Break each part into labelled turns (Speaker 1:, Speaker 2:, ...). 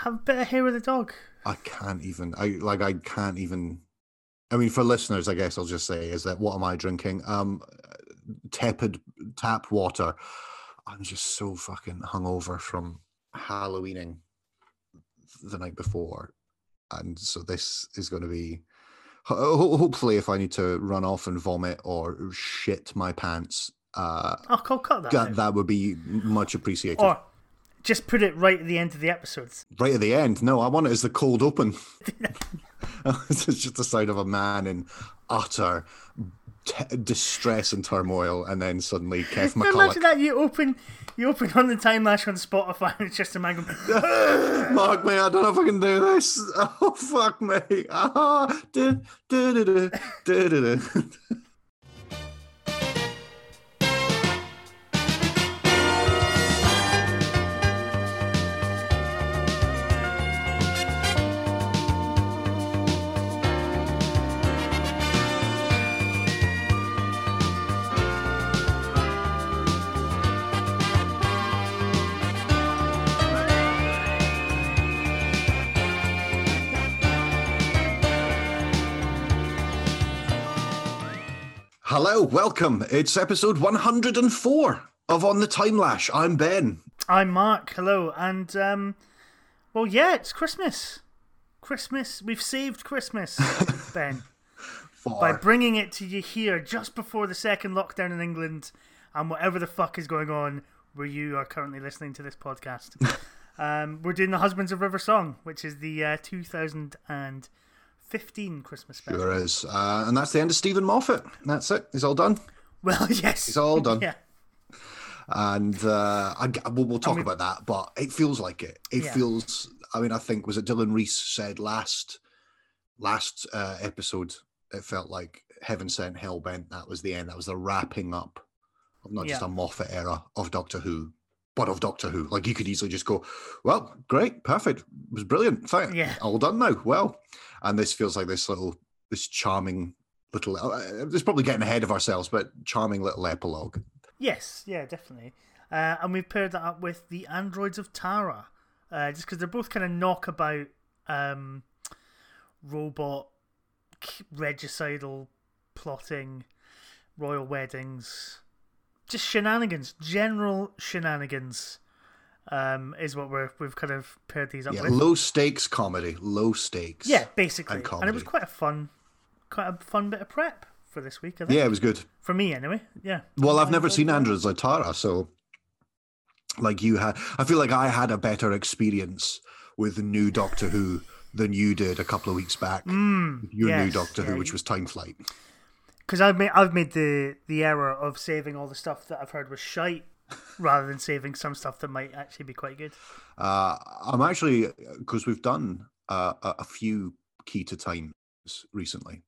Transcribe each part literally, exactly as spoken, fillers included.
Speaker 1: have a bit of hair of the dog.
Speaker 2: I can't even. I like. I can't even. I mean, for listeners, I guess I'll just say is that what am I drinking? Um, tepid tap water. I'm just so fucking hungover from Halloweening the night before, and so this is going to be. Hopefully, if I need to run off and vomit or shit my pants, uh,
Speaker 1: Oh, I'll cut that.
Speaker 2: that, that would be much appreciated.
Speaker 1: Or just put it right at the end of the episodes.
Speaker 2: Right at the end? No, I want it as the cold open. It's just the sight of a man in utter t- distress and turmoil, and then suddenly Kev McCulloch.
Speaker 1: Imagine that you open, you open on the Time Lash on Spotify, and it's just a man going,
Speaker 2: "Mark me, I don't know if I can do this. Oh fuck me!" Ah, du, du, du, du, du, du, du. Hello, welcome. It's episode one hundred four of On the Time Lash. I'm Ben.
Speaker 1: I'm Mark. Hello, and um, well, yeah, it's Christmas. Christmas. We've saved Christmas, Ben,
Speaker 2: For...
Speaker 1: by bringing it to you here just before the second lockdown in England and whatever the fuck is going on where you are currently listening to this podcast. um, we're doing the Husbands of River Song, which is the uh, two thousand fifteen Christmas special.
Speaker 2: Sure is. Uh, and that's the end of Stephen Moffat. That's it. He's all done.
Speaker 1: Well, yes.
Speaker 2: He's all done.
Speaker 1: Yeah.
Speaker 2: And uh, I, we'll, we'll talk
Speaker 1: I mean,
Speaker 2: about that, but it feels like it. It
Speaker 1: yeah.
Speaker 2: feels, I mean, I think, was it Dylan Reese said last last uh, episode, it felt like Heaven Sent, Hell Bent, that was the end. That was the wrapping up of not just
Speaker 1: yeah.
Speaker 2: a Moffat era of Doctor Who, but of Doctor Who. Like, you could easily just go, well, great, perfect, it was brilliant, fine,
Speaker 1: yeah.
Speaker 2: all done now, well. And this feels like this little, this charming little, uh, it's probably getting ahead of ourselves, but charming little epilogue.
Speaker 1: Yes, yeah, definitely. Uh, and we've paired that up with the Androids of Tara, uh, just because they're both kind of knockabout um, robot, regicidal plotting, royal weddings, just shenanigans, general shenanigans. Um, is what we're we've kind of paired these up
Speaker 2: yeah,
Speaker 1: with.
Speaker 2: Low stakes comedy, low stakes.
Speaker 1: Yeah, basically,
Speaker 2: and,
Speaker 1: and it was quite a fun, quite a fun bit of prep for this week. I think.
Speaker 2: Yeah, it was good
Speaker 1: for me anyway. Yeah.
Speaker 2: Well, I've never seen Androids of Tara, so like you had, I feel like I had a better experience with new Doctor Who than you did a couple of weeks back.
Speaker 1: Mm,
Speaker 2: Your
Speaker 1: yes,
Speaker 2: new Doctor
Speaker 1: yeah,
Speaker 2: Who, which
Speaker 1: you...
Speaker 2: was Time Flight.
Speaker 1: Because I've made I've made the the error of saving all the stuff that I've heard was shite, rather than saving some stuff that might actually be quite good.
Speaker 2: Uh, I'm actually, because we've done uh, a, a few Key to Times recently.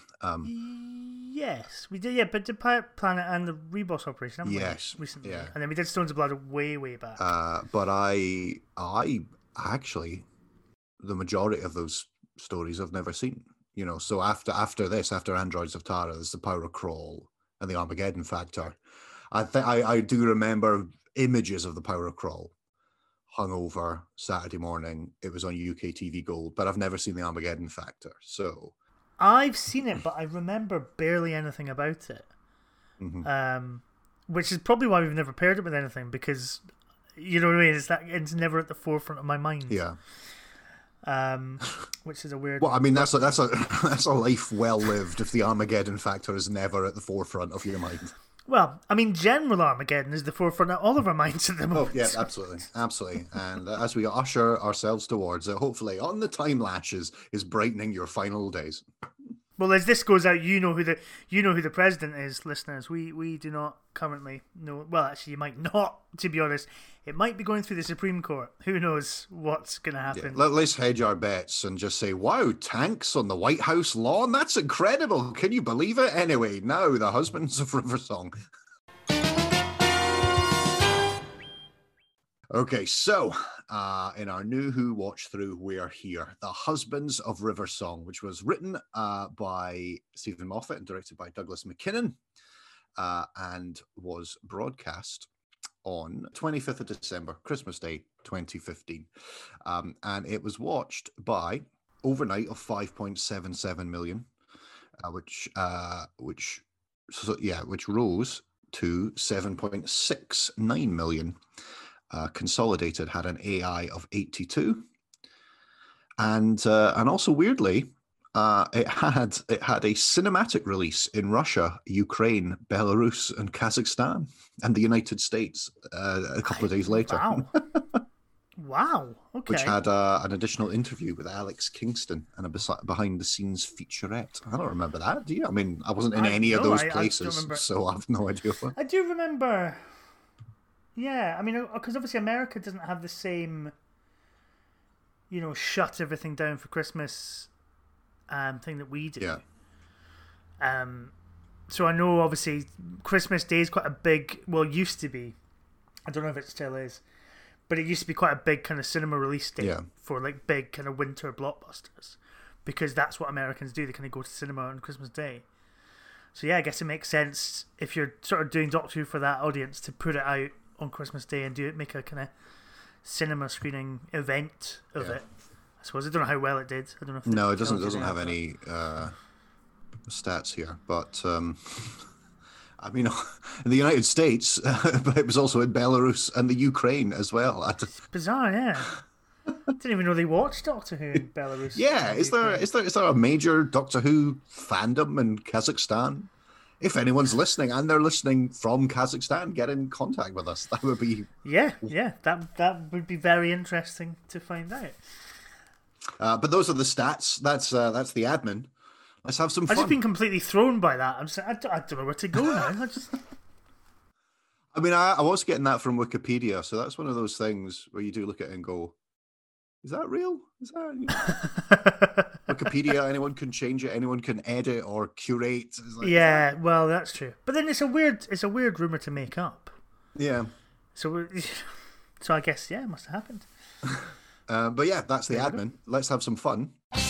Speaker 2: um,
Speaker 1: yes, we did, yeah, but the Pirate Planet and the Reboss Operation, haven't
Speaker 2: yes,
Speaker 1: we, recently?
Speaker 2: Yeah.
Speaker 1: And then we did Stones of Blood way, way back.
Speaker 2: Uh, but I, I actually, the majority of those stories I've never seen. You know, so after after this, after Androids of Tara, there's the Power of Crawl and the Armageddon Factor. I think I do remember images of the Power of Crawl hungover Saturday morning. It was on U K T V Gold, but I've never seen the Armageddon Factor. So
Speaker 1: I've seen it, but I remember barely anything about it.
Speaker 2: Mm-hmm.
Speaker 1: Um, which is probably why we've never paired it with anything, because you know what I mean. It's that it's never at the forefront of my mind.
Speaker 2: Yeah.
Speaker 1: Um, which is a weird.
Speaker 2: Well, I mean, that's a that's a that's a life well lived if the Armageddon Factor is never at the forefront of your mind.
Speaker 1: Well, I mean, general Armageddon is the forefront of all of our minds at the moment.
Speaker 2: Oh, yeah, absolutely. Absolutely. And uh, as we usher ourselves towards it, hopefully, On the Time Lashes is brightening your final days.
Speaker 1: Well, as this goes out, you know who the you know who the president is, listeners. We we do not currently know. Well, actually, you might not. To be honest, it might be going through the Supreme Court. Who knows what's going to happen?
Speaker 2: Yeah, let, let's hedge our bets and just say, "Wow, tanks on the White House lawn? That's incredible! Can you believe it?" Anyway, now the Husbands of River Song. Okay, so uh, in our new Who watch through, we are here. The Husbands of River Song, which was written uh, by Stephen Moffat and directed by Douglas McKinnon, uh, and was broadcast on twenty-fifth of December, Christmas Day, twenty fifteen. Um, and it was watched by overnight of five point seven seven million, uh, which, uh, which, so, yeah, which rose to seven point six nine million. Uh, Consolidated had an A I of eighty-two. And, uh, and also weirdly, Uh, it had it had a cinematic release in Russia, Ukraine, Belarus, and Kazakhstan, and the United States uh, a couple of days later.
Speaker 1: Wow! Wow! Okay.
Speaker 2: Which had uh, an additional interview with Alex Kingston and a behind-the-scenes featurette. I don't remember that. Do you? I mean, I wasn't in
Speaker 1: I,
Speaker 2: any of
Speaker 1: no,
Speaker 2: those
Speaker 1: I,
Speaker 2: places,
Speaker 1: I
Speaker 2: so I have no idea. What...
Speaker 1: I do remember. Yeah, I mean, because obviously America doesn't have the same, you know, shut everything down for Christmas. Um, thing that we do.
Speaker 2: Yeah.
Speaker 1: Um, so I know obviously Christmas Day is quite a big. Well, used to be. I don't know if it still is, but it used to be quite a big kind of cinema release day
Speaker 2: yeah.
Speaker 1: for like big kind of winter blockbusters, because that's what Americans do. They kind of go to cinema on Christmas Day. So yeah, I guess it makes sense if you're sort of doing Doctor Who for that audience to put it out on Christmas Day and do it, make a kind of cinema screening event of
Speaker 2: yeah.
Speaker 1: it. I suppose I don't know how well it did. I don't know. If
Speaker 2: no, it doesn't. Doesn't have any uh, stats here, but um, I mean, in the United States, but it was also in Belarus and the Ukraine as well.
Speaker 1: It's bizarre, yeah. Didn't even know they watched Doctor Who in Belarus.
Speaker 2: Yeah, is there is there is there a major Doctor Who fandom in Kazakhstan? If anyone's listening and they're listening from Kazakhstan, get in contact with us. That would be
Speaker 1: yeah, yeah. That that would be very interesting to find out.
Speaker 2: Uh, but those are the stats. That's uh, that's the admin. Let's have some fun.
Speaker 1: I've just been completely thrown by that. I'm just, I, don't, I don't know where to go now. I just.
Speaker 2: I mean, I, I was getting that from Wikipedia, so that's one of those things where you do look at it and go, "Is that real? Is that you know? Wikipedia? Anyone can change it. Anyone can edit or curate." Like,
Speaker 1: yeah, that... well, that's true. But then it's a weird, it's a weird rumor to make up.
Speaker 2: Yeah.
Speaker 1: So, so I guess yeah, it must have happened.
Speaker 2: Uh, but yeah, that's the admin. Let's have some fun.
Speaker 3: Degsy's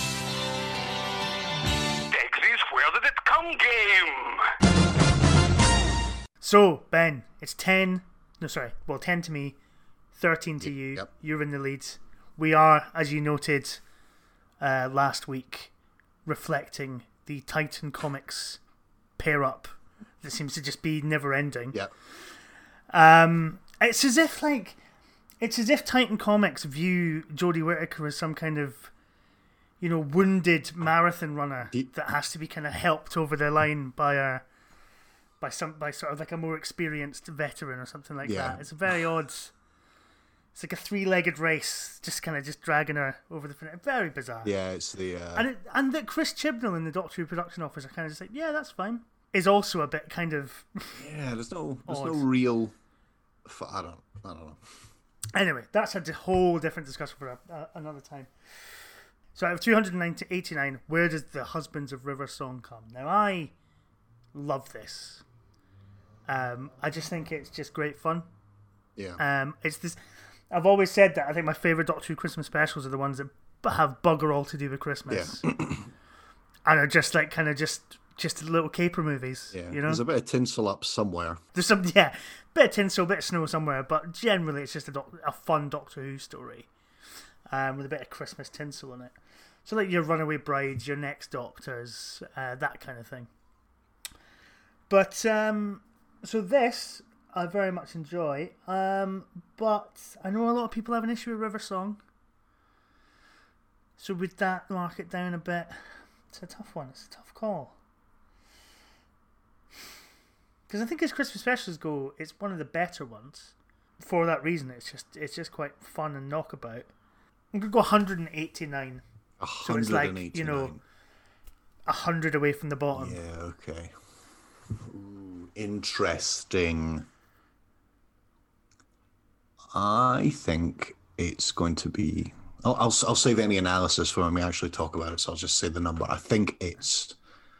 Speaker 3: Where Did It Come game.
Speaker 1: So, Ben, it's ten. No, sorry. Well, ten to me, thirteen to you.
Speaker 2: Yep.
Speaker 1: You're in the lead. We are, as you noted uh, last week, reflecting the Titan Comics pair up that seems to just be never ending.
Speaker 2: Yeah.
Speaker 1: Um, it's as if like. It's as if Titan Comics view Jodie Whittaker as some kind of, you know, wounded marathon runner that has to be kind of helped over the line by a, by some, by sort of like a more experienced veteran or something like
Speaker 2: yeah.
Speaker 1: that. It's a very odd. It's like a three-legged race, just kind of just dragging her over the finish. Very bizarre.
Speaker 2: Yeah, it's the uh...
Speaker 1: and it, and that Chris Chibnall in the Doctor Who production office are kind of just like, yeah, that's fine. Is also a bit kind of.
Speaker 2: yeah, there's no, there's
Speaker 1: odd.
Speaker 2: no real. I don't, I don't know.
Speaker 1: Anyway, that's a whole different discussion for a, uh, another time. So out of two hundred eighty-nine, where does the Husbands of River song come? Now, I love this. Um, I just think it's just great fun.
Speaker 2: Yeah.
Speaker 1: Um, it's this. I've always said that I think my favourite Doctor Who Christmas specials are the ones that have bugger all to do with Christmas.
Speaker 2: Yeah.
Speaker 1: And are just like kind of just just little caper movies.
Speaker 2: Yeah.
Speaker 1: You know?
Speaker 2: There's a bit of tinsel up somewhere.
Speaker 1: There's some, yeah, bit of tinsel, bit of snow somewhere, but generally it's just a, doc, a fun Doctor Who story um, with a bit of Christmas tinsel in it. So like your Runaway Brides, your Next Doctors, uh, that kind of thing. But, um, so this I very much enjoy, um, but I know a lot of people have an issue with River Song. So would that mark it down a bit? It's a tough one, it's a tough call. Because I think as Christmas specials go, it's one of the better ones. For that reason, it's just it's just quite fun and knockabout. I'm going to go one hundred eighty-nine. So it's like, you know, one hundred away from the bottom.
Speaker 2: Yeah, okay. Ooh, interesting. I think it's going to be... I'll, I'll, I'll save any analysis for when we actually talk about it, so I'll just say the number. I think it's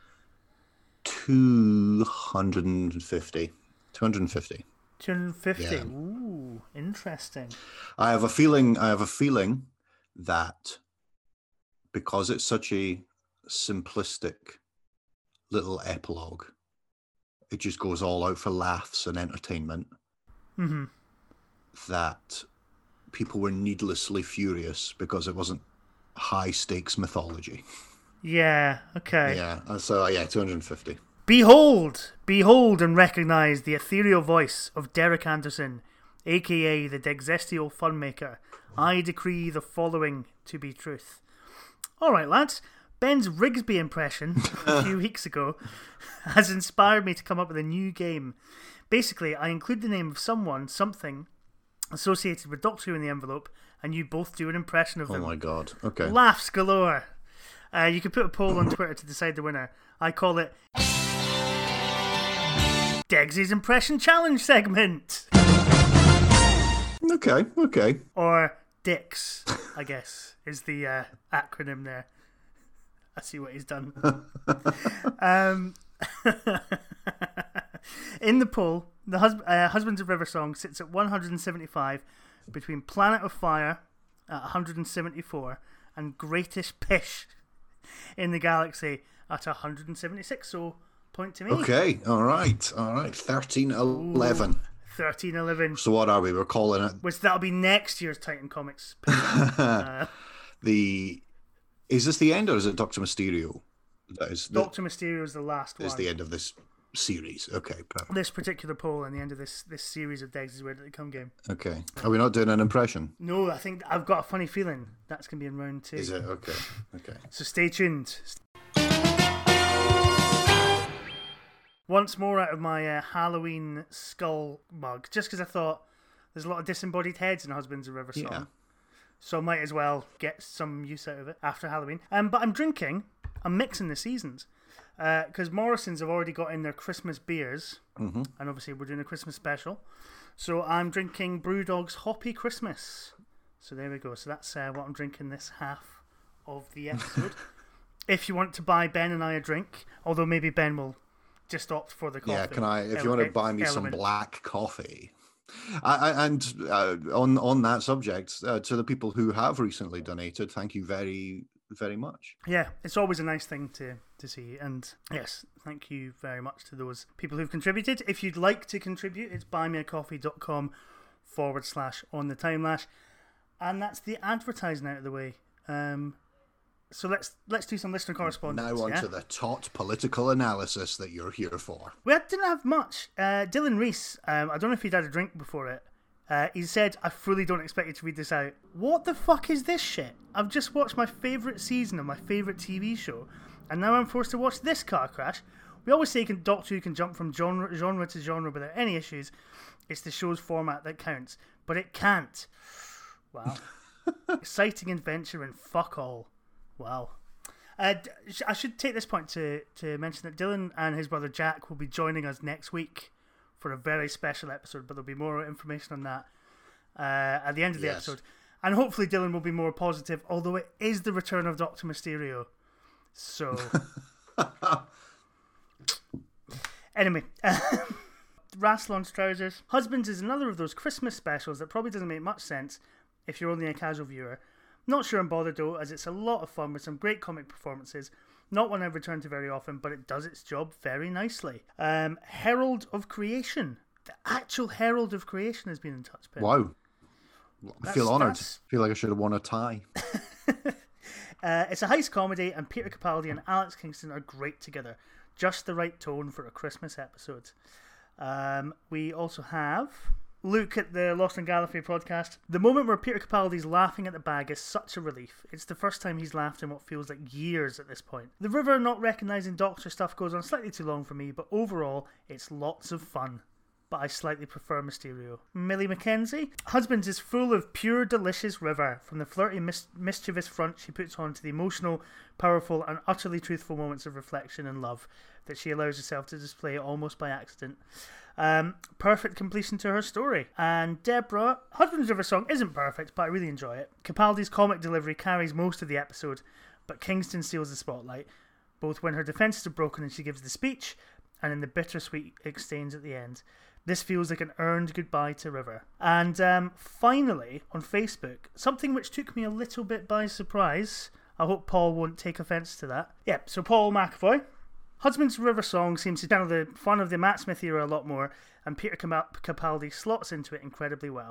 Speaker 2: two hundred fifty. two hundred fifty.
Speaker 1: two hundred fifty.
Speaker 2: Yeah.
Speaker 1: Ooh, interesting.
Speaker 2: I have a feeling. I have a feeling that because it's such a simplistic little epilogue, it just goes all out for laughs and entertainment.
Speaker 1: Mm-hmm.
Speaker 2: That people were needlessly furious because it wasn't high stakes mythology.
Speaker 1: Yeah, okay.
Speaker 2: Yeah, uh, so yeah, two hundred fifty.
Speaker 1: Behold, behold and recognise the ethereal voice of Derek Anderson, aka the Dexestial Funmaker. I decree the following to be truth. Alright, lads. Ben's Rigsby impression a few weeks ago has inspired me to come up with a new game. Basically, I include the name of someone, something, associated with Doctor Who in the envelope, and you both do an impression of
Speaker 2: Oh
Speaker 1: them.
Speaker 2: my god, okay.
Speaker 1: Laughs galore. Uh, you can put a poll on Twitter to decide the winner. I call it Degsy's Impression Challenge segment.
Speaker 2: Okay, okay.
Speaker 1: Or Dix, I guess, is the uh, acronym there. I see what he's done. um, in the poll, the hus- uh, Husbands of River song sits at one hundred seventy-five, between Planet of Fire at one hundred seventy-four and Greatest Pish in the Galaxy at one hundred seventy-six. So, point to me.
Speaker 2: Okay, all right, all right. thirteen eleven.
Speaker 1: thirteen eleven.
Speaker 2: So what are we? We're calling it
Speaker 1: Which that'll be next year's Titan Comics. uh,
Speaker 2: the... Is this the end, or is it Doctor Mysterio? That is the,
Speaker 1: Doctor Mysterio is the last
Speaker 2: is
Speaker 1: one.
Speaker 2: the end of this series. Okay, perfect.
Speaker 1: This particular poll and the end of this this series of Degs is Where Did It Come game.
Speaker 2: Okay. Are we not doing an impression?
Speaker 1: No, I think I've got a funny feeling that's going to be in round two.
Speaker 2: Is it? Okay. Okay.
Speaker 1: So stay tuned. Once more out of my uh, Halloween skull mug, just because I thought there's a lot of disembodied heads in Husbands of River song.
Speaker 2: Yeah.
Speaker 1: So I might as well get some use out of it after Halloween. Um, but I'm drinking, I'm mixing the seasons. Because uh, Morrison's have already got in their Christmas beers.
Speaker 2: Mm-hmm.
Speaker 1: And obviously we're doing a Christmas special. So I'm drinking Brewdog's Hoppy Christmas. So there we go. So that's uh, what I'm drinking this half of the episode. If you want to buy Ben and I a drink, although maybe Ben will just opt for the coffee.
Speaker 2: Yeah, can I, if
Speaker 1: ele-
Speaker 2: you want to buy me
Speaker 1: element.
Speaker 2: some black coffee. I, I, and uh, on on that subject, uh, to the people who have recently donated, thank you very, very much.
Speaker 1: Yeah, it's always a nice thing to, to see. And yes, thank you very much to those people who've contributed. If you'd like to contribute, it's buymeacoffee.com forward slash on the time lash. And that's the advertising out of the way. Um, so let's let's do some listener correspondence.
Speaker 2: Now on
Speaker 1: yeah?
Speaker 2: to the taut political analysis that you're here for.
Speaker 1: We didn't have much. Uh, Dylan Reese, um, I don't know if he'd had a drink before it. Uh, he said, I fully don't expect you to read this out. What the fuck is this shit? I've just watched my favourite season of my favourite T V show, and now I'm forced to watch this car crash. We always say can, Doctor Who can jump from genre, genre to genre without any issues. It's the show's format that counts. But it can't. Wow. Exciting adventure and fuck all. Wow. Uh, I should take this point to, to mention that Dylan and his brother Jack will be joining us next week for a very special episode, but there'll be more information on that uh, at the end of the
Speaker 2: Yes.
Speaker 1: episode. And hopefully Dylan will be more positive, although it is the return of Doctor Mysterio. So... Anyway, Rasslon's Trousers. Husbands is another of those Christmas specials that probably doesn't make much sense if you're only a casual viewer. Not sure I'm bothered though, as it's a lot of fun with some great comic performances. Not one I've returned to very often, but it does its job very nicely. Um, Herald of Creation. The actual Herald of Creation has been in touch, Ben.
Speaker 2: Wow. I
Speaker 1: That's-
Speaker 2: feel honoured.
Speaker 1: that's-
Speaker 2: I feel like I should have won a tie.
Speaker 1: Uh, it's a heist comedy, and Peter Capaldi and Alex Kingston are great together. Just the right tone for a Christmas episode. Um, we also have Luke at the Lost in Gallifrey podcast. The moment where Peter Capaldi's laughing at the bag is such a relief. It's the first time he's laughed in what feels like years at this point. The River not recognising Doctor stuff goes on slightly too long for me, but overall, it's lots of fun. But I slightly prefer Mysterio. Millie Mackenzie. Husbands is full of pure, delicious River. From the flirty, mis- mischievous front she puts on to the emotional, powerful, and utterly truthful moments of reflection and love that she allows herself to display almost by accident. Um, perfect completion to her story. And Deborah, Husband's River song isn't perfect, but I really enjoy it. Capaldi's comic delivery carries most of the episode, but Kingston steals the spotlight, both when her defences are broken and she gives the speech, and in the bittersweet exchange at the end. This feels like an earned goodbye to River. And um, finally, on Facebook, something which took me a little bit by surprise. I hope Paul won't take offence to that. Yeah, so Paul McAvoy. Husband's River song seems to channel the fun of the Matt Smith era a lot more, and Peter Capaldi slots into it incredibly well.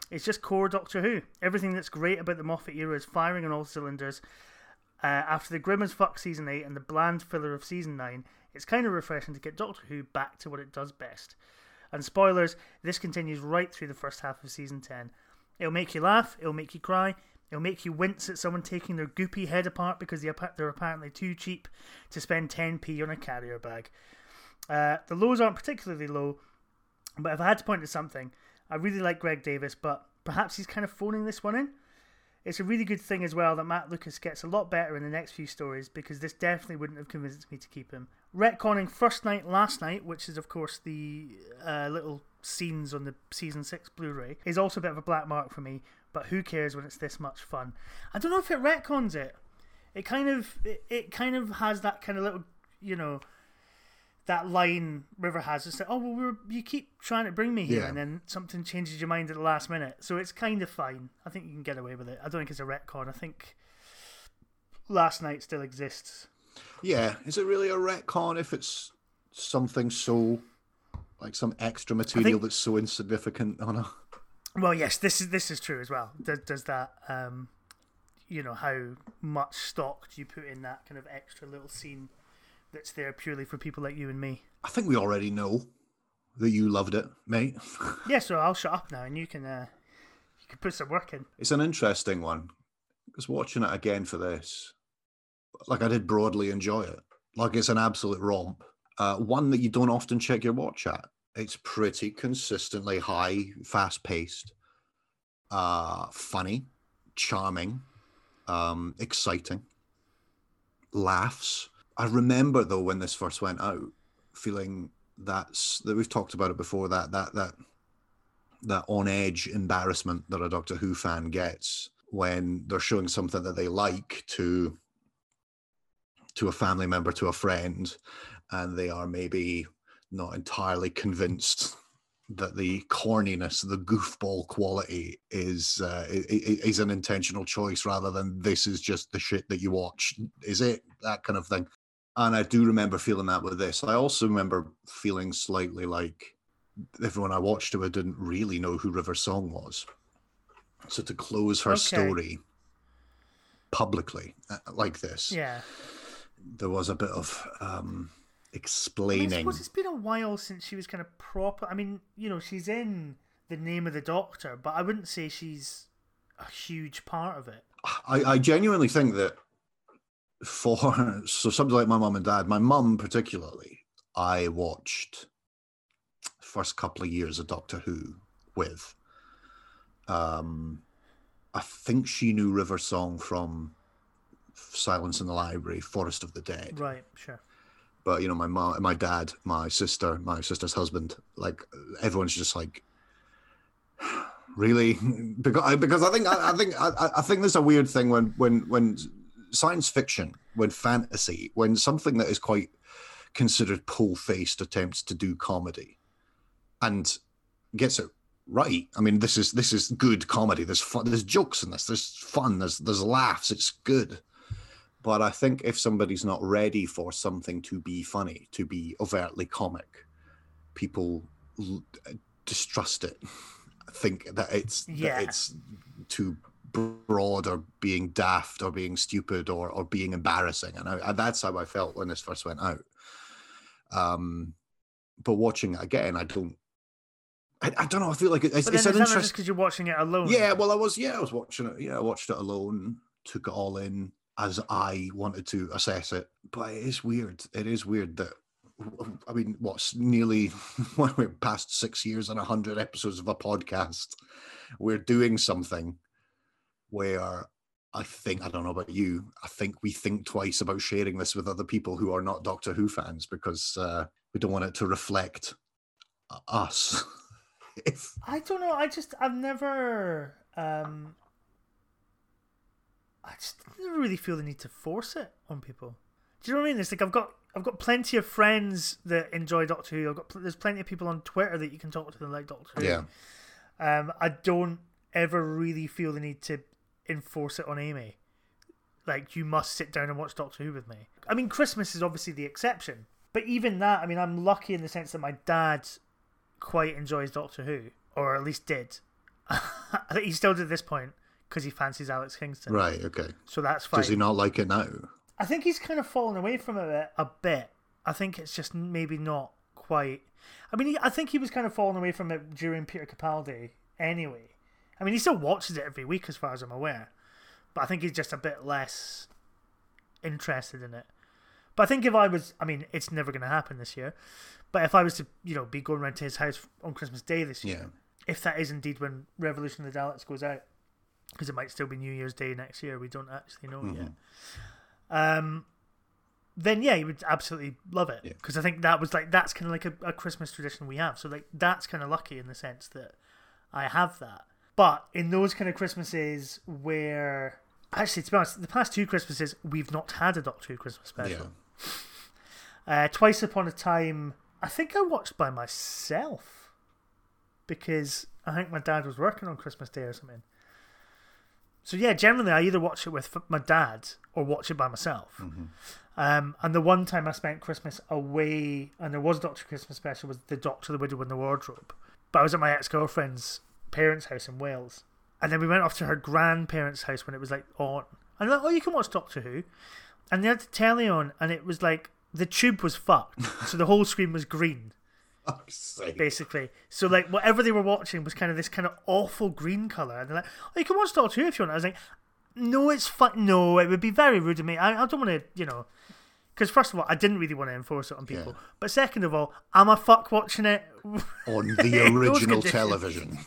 Speaker 1: It's just core Doctor Who. Everything that's great about the Moffat era is firing on all cylinders. Uh, after the grim as fuck season eight and the bland filler of season nine, it's kind of refreshing to get Doctor Who back to what it does best. And spoilers, this continues right through the first half of season ten. It'll make you laugh, it'll make you cry, it'll make you wince at someone taking their goopy head apart because they're apparently too cheap to spend ten p on a carrier bag. Uh, the lows aren't particularly low, but if I had to point to something, I really like Greg Davis, but perhaps he's kind of phoning this one in. It's a really good thing as well that Matt Lucas gets a lot better in the next few stories, because this definitely wouldn't have convinced me to keep him. Retconning First Night, Last Night, which is of course the uh, little scenes on the Season six Blu-ray, is also a bit of a black mark for me, but who cares when it's this much fun. I don't know if it retcons it. It kind of, it, it kind of has that kind of little, you know, that line River has. It's like, oh, well, we're, you keep trying to bring me here,
Speaker 2: Yeah.
Speaker 1: and then something changes your mind at the last minute. So it's kind of fine. I think you can get away with it. I don't think it's a retcon. I think Last Night still exists.
Speaker 2: Yeah, is it really a retcon if it's something so, like some extra material
Speaker 1: think-
Speaker 2: that's so insignificant on a...
Speaker 1: Well, yes, this is this is true as well. Does, does that, um, you know, how much stock do you put in that kind of extra little scene that's there purely for people like you and me?
Speaker 2: I think we already know that you loved it, mate.
Speaker 1: Yeah, so I'll shut up now, and you can uh, you can put some work in.
Speaker 2: It's an interesting one, because watching it again for this, like I did broadly enjoy it. Like it's an absolute romp. Uh, one that you don't often check your watch at. It's pretty consistently high, fast-paced, uh, funny, charming, um, exciting, laughs. I remember though when this first went out, feeling that's that we've talked about it before, that that that that on edge embarrassment that a Doctor Who fan gets when they're showing something that they like to to a family member, to a friend, and they are maybe not entirely convinced that the corniness, the goofball quality is uh, is an intentional choice rather than this is just the shit that you watch. Is it? That kind of thing. And I do remember feeling that with this. I also remember feeling slightly like everyone I watched it with didn't really know who River Song was. So to close her
Speaker 1: Okay.
Speaker 2: story publicly uh, like this,
Speaker 1: Yeah.
Speaker 2: there was a bit of um,
Speaker 1: I mean, I
Speaker 2: explaining.
Speaker 1: suppose it's been a while since she was kind of proper. I mean, you know, she's in The Name of the Doctor, but I wouldn't say she's a huge part of it.
Speaker 2: I, I genuinely think that for so somebody like my mum and dad, my mum particularly, I watched first couple of years of Doctor Who with. Um, I think she knew River Song from Silence in the Library, Forest of the Dead.
Speaker 1: Right, sure.
Speaker 2: But you know, my mom, my dad, my sister, my sister's husband, like everyone's just like, really, because I, because I think I, I think I, I think there's a weird thing when when when science fiction, when fantasy, when something that is quite considered pull-faced attempts to do comedy, and gets it right. I mean, this is this is good comedy. There's fun. There's jokes in this. There's fun. There's there's laughs. It's good. But I think if somebody's not ready for something to be funny, to be overtly comic, people l- distrust it. Think that it's
Speaker 1: Yeah.
Speaker 2: that it's too broad or being daft or being stupid or or being embarrassing. And I, I, that's how I felt when this first went out. Um, but watching it again, I don't. I, I don't know. I feel like it, it's,
Speaker 1: But
Speaker 2: it's
Speaker 1: then
Speaker 2: an
Speaker 1: is that not just
Speaker 2: interest.
Speaker 1: because you're watching it alone?
Speaker 2: Yeah, well, I was. Yeah, I was watching it. Yeah, I watched it alone. Took it all in as I wanted to assess it. But it is weird. It is weird that. I mean, what's nearly we're past six years and a hundred episodes of a podcast. We're doing something where I think I don't know about you. I think we think twice about sharing this with other people who are not Doctor Who fans because uh, we don't want it to reflect us. if
Speaker 1: I don't know. I just I've never. Um, I just never really feel the need to force it on people. Do you know what I mean? It's like I've got I've got plenty of friends that enjoy Doctor Who. I've got there's plenty of people on Twitter that you can talk to them like Doctor Who.
Speaker 2: yeah,
Speaker 1: Um, I don't ever really feel the need to enforce it on Amy. Like, you must sit down and watch Doctor Who with me. I mean, Christmas is obviously the exception. But even that, I mean, I'm lucky in the sense that my dad quite enjoys Doctor Who. Or at least did. I think he still did at this point because he fancies Alex Kingston.
Speaker 2: Right, okay.
Speaker 1: So that's fine.
Speaker 2: Does he not like it now?
Speaker 1: I think he's kind of fallen away from it a, a bit. I think it's just maybe not quite. I mean, he, I think he was kind of falling away from it during Peter Capaldi anyway. I mean, he still watches it every week as far as I'm aware. But I think he's just a bit less interested in it. But I think if I was, I mean, it's never going to happen this year. But if I was to, you know, be going around to his house on Christmas Day this year,
Speaker 2: Yeah.
Speaker 1: if that is indeed when Revolution of the Daleks goes out, because it might still be New Year's Day next year, we don't actually know
Speaker 2: Mm-hmm.
Speaker 1: yet. Um, then yeah, he would absolutely love it because
Speaker 2: Yeah.
Speaker 1: I think that was like that's kind of like a, a Christmas tradition we have. So like that's kind of lucky in the sense that I have that. But in those kind of Christmases where actually, to be honest, the past two Christmases we've not had a Doctor Who Christmas special.
Speaker 2: Yeah.
Speaker 1: Uh, Twice Upon a Time, I think I watched by myself because I think my dad was working on Christmas Day or something. So yeah, generally I either watch it with my dad or watch it by myself.
Speaker 2: Mm-hmm.
Speaker 1: Um, and the one time I spent Christmas away, and there was Doctor Christmas special, was the Doctor, the Widow, and the Wardrobe. But I was at my ex-girlfriend's parents' house in Wales. And then we went off to her grandparents' house when it was like on. And they're like, oh, you can watch Doctor Who. And they had the telly on, and it was like, the tube was fucked. So the whole screen was green.
Speaker 2: Oh, sake.
Speaker 1: Basically. So like whatever they were watching was kind of this kind of awful green colour. And they're like, oh, you can watch Doctor Who if you want. I was like, no, it's fun. No, it would be very rude of me. I, I don't want to, you know. Because first of all, I didn't really want to enforce it on people.
Speaker 2: Yeah.
Speaker 1: But second of all, I'm a fuck watching it.
Speaker 2: On the
Speaker 1: Those
Speaker 2: original
Speaker 1: conditions.
Speaker 2: television.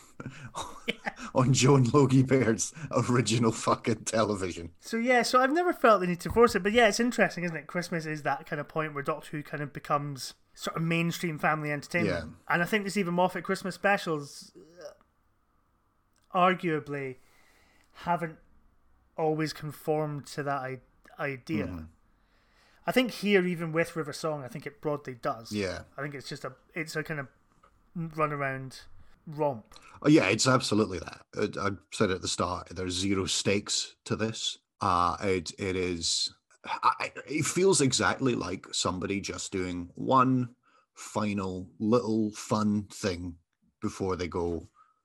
Speaker 2: On Joan Logie Baird's original fucking television.
Speaker 1: So yeah, so I've never felt the need to force it. But yeah, it's interesting, isn't it? Christmas is that kind of point where Doctor Who kind of becomes sort of mainstream family entertainment.
Speaker 2: Yeah.
Speaker 1: And I think the Stephen Moffat Christmas specials uh, arguably haven't always conformed to that I- idea.
Speaker 2: Mm-hmm.
Speaker 1: I think here, even with River Song, I think it broadly does.
Speaker 2: Yeah.
Speaker 1: I think it's just a it's a kind of run around romp.
Speaker 2: Oh, yeah, it's absolutely that. I, I said at the start, there's zero stakes to this. Uh, it it is. I, it feels exactly like somebody just doing one final little fun thing before they go.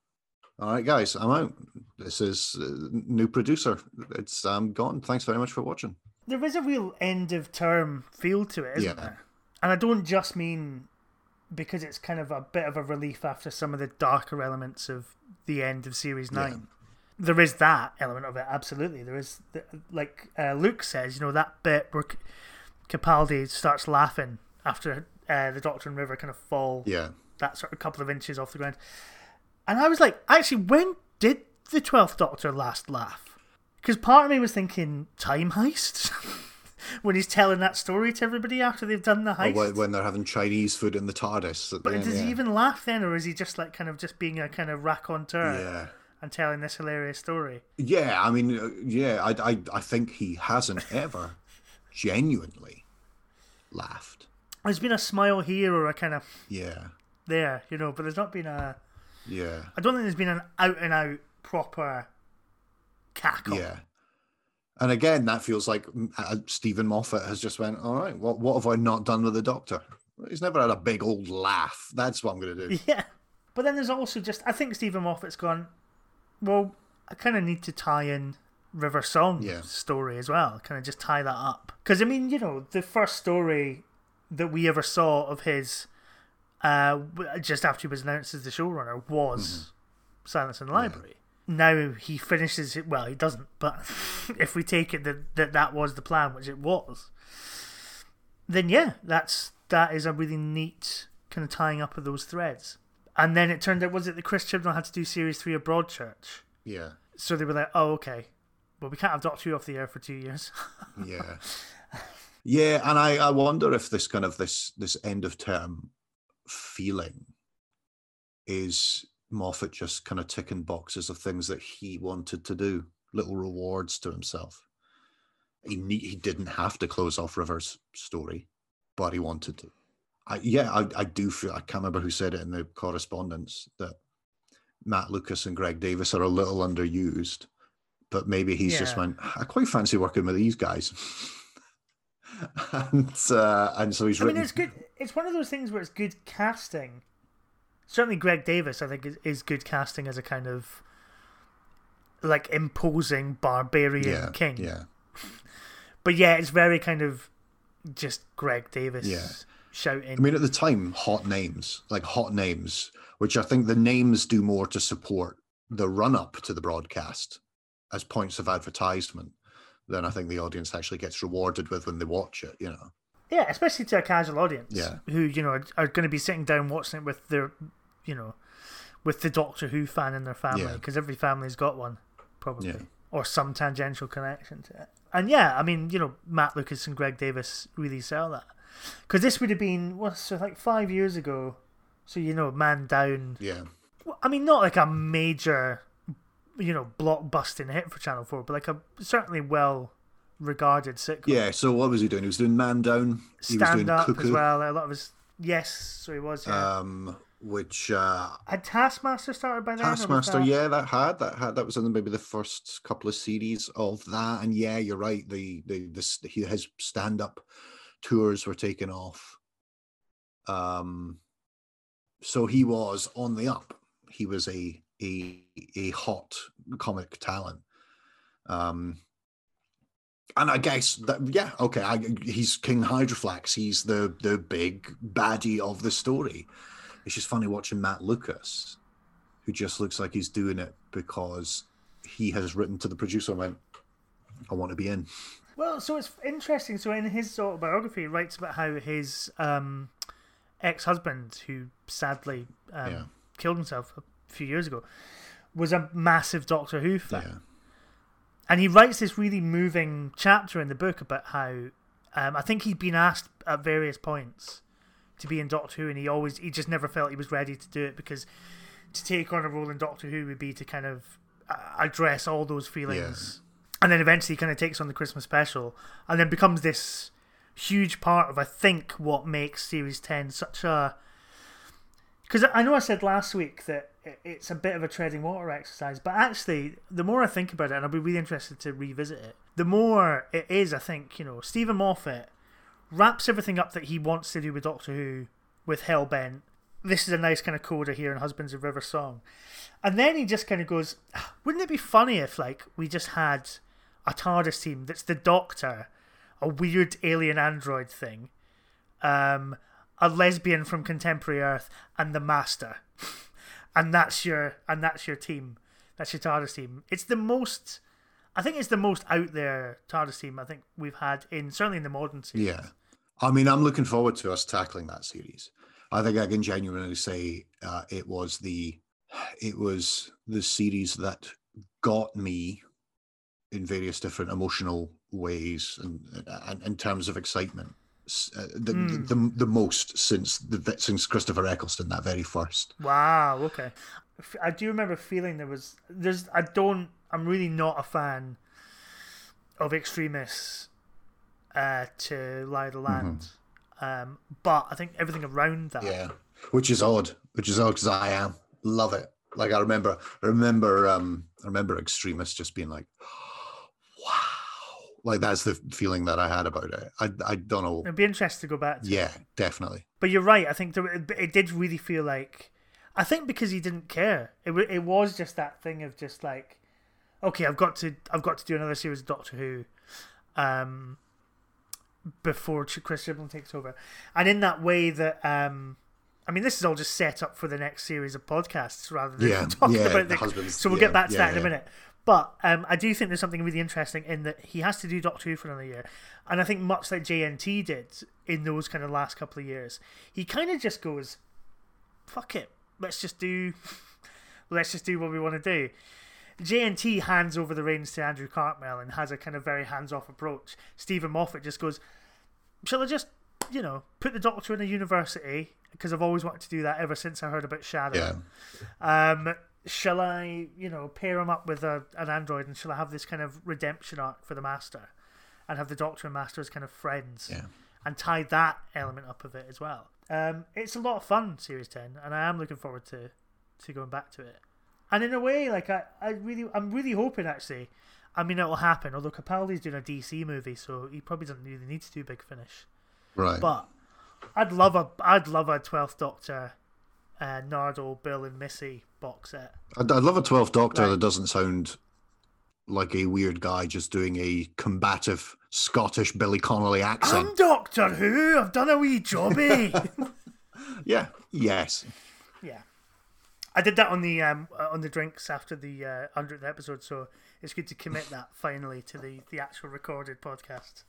Speaker 2: All right, guys, I'm out. This is uh, new producer. It's I'm gone. Thanks very much for watching.
Speaker 1: There is a real end of term feel to it, isn't
Speaker 2: Yeah.
Speaker 1: there? And I don't just mean because it's kind of a bit of a relief after some of the darker elements of the end of Series nine. There is that element of it, absolutely. There is, the, like uh, Luke says, you know, that bit where C- Capaldi starts laughing after uh, the Doctor and River kind of fall
Speaker 2: Yeah.
Speaker 1: that sort of couple of inches off the ground. And I was like, actually, when did the twelfth Doctor last laugh? Because part of me was thinking, time heist? When he's telling that story to everybody after they've done the
Speaker 2: Or
Speaker 1: heist.
Speaker 2: when, when they're having Chinese food in the TARDIS. At
Speaker 1: But
Speaker 2: the end,
Speaker 1: does
Speaker 2: yeah.
Speaker 1: he even laugh then, or is he just like kind of just being a kind of raconteur
Speaker 2: Yeah.
Speaker 1: and telling this hilarious story?
Speaker 2: Yeah, I mean, uh, yeah, I, I, I think he hasn't ever genuinely laughed.
Speaker 1: There's been a smile here or a kind of
Speaker 2: Yeah,
Speaker 1: there, you know, but there's not been a.
Speaker 2: yeah,
Speaker 1: I don't think there's been an out and out proper cackle.
Speaker 2: yeah. And again, that feels like mm, uh, Stephen Moffat has just went, all right, what, what have I not done with the Doctor? He's never had a big old laugh. That's what I'm going to do.
Speaker 1: Yeah. But then there's also just, I think Stephen Moffat's gone, well, I kind of need to tie in River Song's
Speaker 2: Yeah.
Speaker 1: story as well. Kind of just tie that up. Because, I mean, you know, the first story that we ever saw of his, uh, just after he was announced as the showrunner, was Silence in the Library. Now he finishes it, well, he doesn't, but if we take it that, that that was the plan, which it was, then yeah, that's that is a really neat kind of tying up of those threads. And then it turned out, was it that Chris Chibnall had to do series three of Broadchurch?
Speaker 2: Yeah,
Speaker 1: So they were like, oh, okay, well, we can't have Doctor Who off the air for two years.
Speaker 2: yeah. Yeah, and I, I wonder if this kind of this this end of term feeling is Moffat just kind of ticking boxes of things that he wanted to do, little rewards to himself. He ne- he didn't have to close off River's story, but he wanted to. I, yeah, I, I do feel, I can't remember who said it in the correspondence, that Matt Lucas and Greg Davis are a little underused, but maybe he's just
Speaker 1: Yeah.
Speaker 2: went, I quite fancy working with these guys. and uh, and so he's
Speaker 1: I
Speaker 2: written.
Speaker 1: mean, it's good. It's one of those things where it's good casting. Certainly, Greg Davis, I think, is, is good casting as a kind of like imposing barbarian
Speaker 2: Yeah,
Speaker 1: king.
Speaker 2: yeah.
Speaker 1: But yeah, it's very kind of just Greg Davis
Speaker 2: Yeah.
Speaker 1: shouting.
Speaker 2: I mean, at the time, hot names, like hot names, which I think the names do more to support the run-up to the broadcast as points of advertisement than I think the audience actually gets rewarded with when they watch it, you know.
Speaker 1: Yeah, especially to a casual audience
Speaker 2: Yeah.
Speaker 1: who, you know, are, are going to be sitting down watching it with their, you know, with the Doctor Who fan in their family,
Speaker 2: Yeah.
Speaker 1: because every family's got one, probably,
Speaker 2: Yeah.
Speaker 1: or some tangential connection to it. And yeah, I mean, you know, Matt Lucas and Greg Davis really sell that. Because this would have been, what's it, like five years ago, so, you know, Man Down.
Speaker 2: Yeah.
Speaker 1: I mean, not like a major, you know, blockbusting hit for Channel four, but like a certainly well-regarded sitcom.
Speaker 2: Yeah, so what was he doing? He was doing Man Down. He was doing
Speaker 1: Stand Up
Speaker 2: Cuckoo.
Speaker 1: as well. A lot of his... Yes, so he was, yeah.
Speaker 2: Um, which... Uh,
Speaker 1: Had Taskmaster started by then? or was
Speaker 2: Taskmaster,
Speaker 1: that-
Speaker 2: yeah, that had that had that was in maybe the first couple of series of that, and yeah, you're right. The the this his stand up tours were taken off. Um, so he was on the up. He was a a a hot comic talent. Um, and I guess that yeah, okay, I, he's King Hydroflax. He's the the big baddie of the story. It's just funny watching Matt Lucas, who just looks like he's doing it because he has written to the producer and went, I want to be in.
Speaker 1: Well, so it's interesting. So in his autobiography, he writes about how his um, ex-husband, who sadly um,
Speaker 2: Yeah.
Speaker 1: killed himself a few years ago, was a massive Doctor Who fan.
Speaker 2: Yeah.
Speaker 1: And he writes this really moving chapter in the book about how um, I think he'd been asked at various points to be in Doctor Who, and he always he just never felt he was ready to do it, because to take on a role in Doctor Who would be to kind of uh, address all those feelings. And then eventually he kind of takes on the Christmas special and then becomes this huge part of, I think, what makes Series ten such a... Because I know I said last week that it's a bit of a treading water exercise, but actually, the more I think about it, and I'll be really interested to revisit it, the more it is, I think, you know, Stephen Moffat wraps everything up that he wants to do with Doctor Who with Hellbent. This is a nice kind of coda here in Husbands of River Song. And then he just kind of goes, wouldn't it be funny if, like, we just had a TARDIS team that's the Doctor, a weird alien android thing, um, a lesbian from contemporary Earth, and the Master. And that's your and that's your team. That's your TARDIS team. It's the most... I think it's the most out there TARDIS team I think we've had in certainly in the modern series.
Speaker 2: Yeah. I mean, I'm looking forward to us tackling that series. I think I can genuinely say uh, it was the it was the series that got me in various different emotional ways and, and in terms of excitement. Uh, the,
Speaker 1: Mm.
Speaker 2: the the most since the since Christopher Eccleston, that very first.
Speaker 1: Wow. Okay. I do remember feeling there was there's I don't I'm really not a fan of Extremis uh, to Lie of the Land, um, but I think everything around that.
Speaker 2: Yeah, which is odd. Which is odd because I am love it. Like I remember, I remember, um, I remember Extremis just being like, wow, like that's the feeling that I had about it. I I don't know.
Speaker 1: It'd be interesting to go back to.
Speaker 2: Yeah, definitely.
Speaker 1: But you're right. I think there, it, it did really feel like. I think because he didn't care. It wa- it was just that thing of just like, okay, I've got to I've got to do another series of Doctor Who, um, before Ch- Chris Chibnall takes over, and in that way that um, I mean, this is all just set up for the next series of podcasts rather than
Speaker 2: Yeah,
Speaker 1: talking
Speaker 2: yeah,
Speaker 1: about
Speaker 2: the
Speaker 1: the.
Speaker 2: husbands,
Speaker 1: So we'll
Speaker 2: yeah,
Speaker 1: get back to
Speaker 2: yeah,
Speaker 1: that in a
Speaker 2: yeah.
Speaker 1: minute. But um, I do think there's something really interesting in that he has to do Doctor Who for another year, and I think much like J N T did in those kind of last couple of years, he kind of just goes, "Fuck it, let's just do, let's just do what we want to do." J N T hands over the reins to Andrew Cartmel and has a kind of very hands-off approach. Stephen Moffat just goes, "Shall I just, you know, put the Doctor in a university because I've always wanted to do that ever since I heard about Shadow."
Speaker 2: Yeah.
Speaker 1: Um, shall I, you know, pair him up with a, an android, and shall I have this kind of redemption arc for the Master, and have the Doctor and Master as kind of friends,
Speaker 2: Yeah.
Speaker 1: and tie that element up of it as well. Um, it's a lot of fun, Series ten, and I am looking forward to to going back to it. And in a way, like I, I really, I'm really hoping actually. I mean, it'll happen. Although Capaldi's doing a D C movie, so he probably doesn't really need to do Big Finish.
Speaker 2: Right.
Speaker 1: But I'd love a, I'd love a twelfth Doctor, uh, Nardole, Bill, and Missy box set.
Speaker 2: I'd, I'd love a twelfth Doctor
Speaker 1: Right.
Speaker 2: that doesn't sound like a weird guy just doing a combative Scottish Billy Connolly accent.
Speaker 1: I'm Doctor Who. I've done a wee jobby.
Speaker 2: Yeah. Yes.
Speaker 1: Yeah. I did that on the um on the drinks after the uh, hundredth episode, so it's good to commit that finally to the, the actual recorded podcast.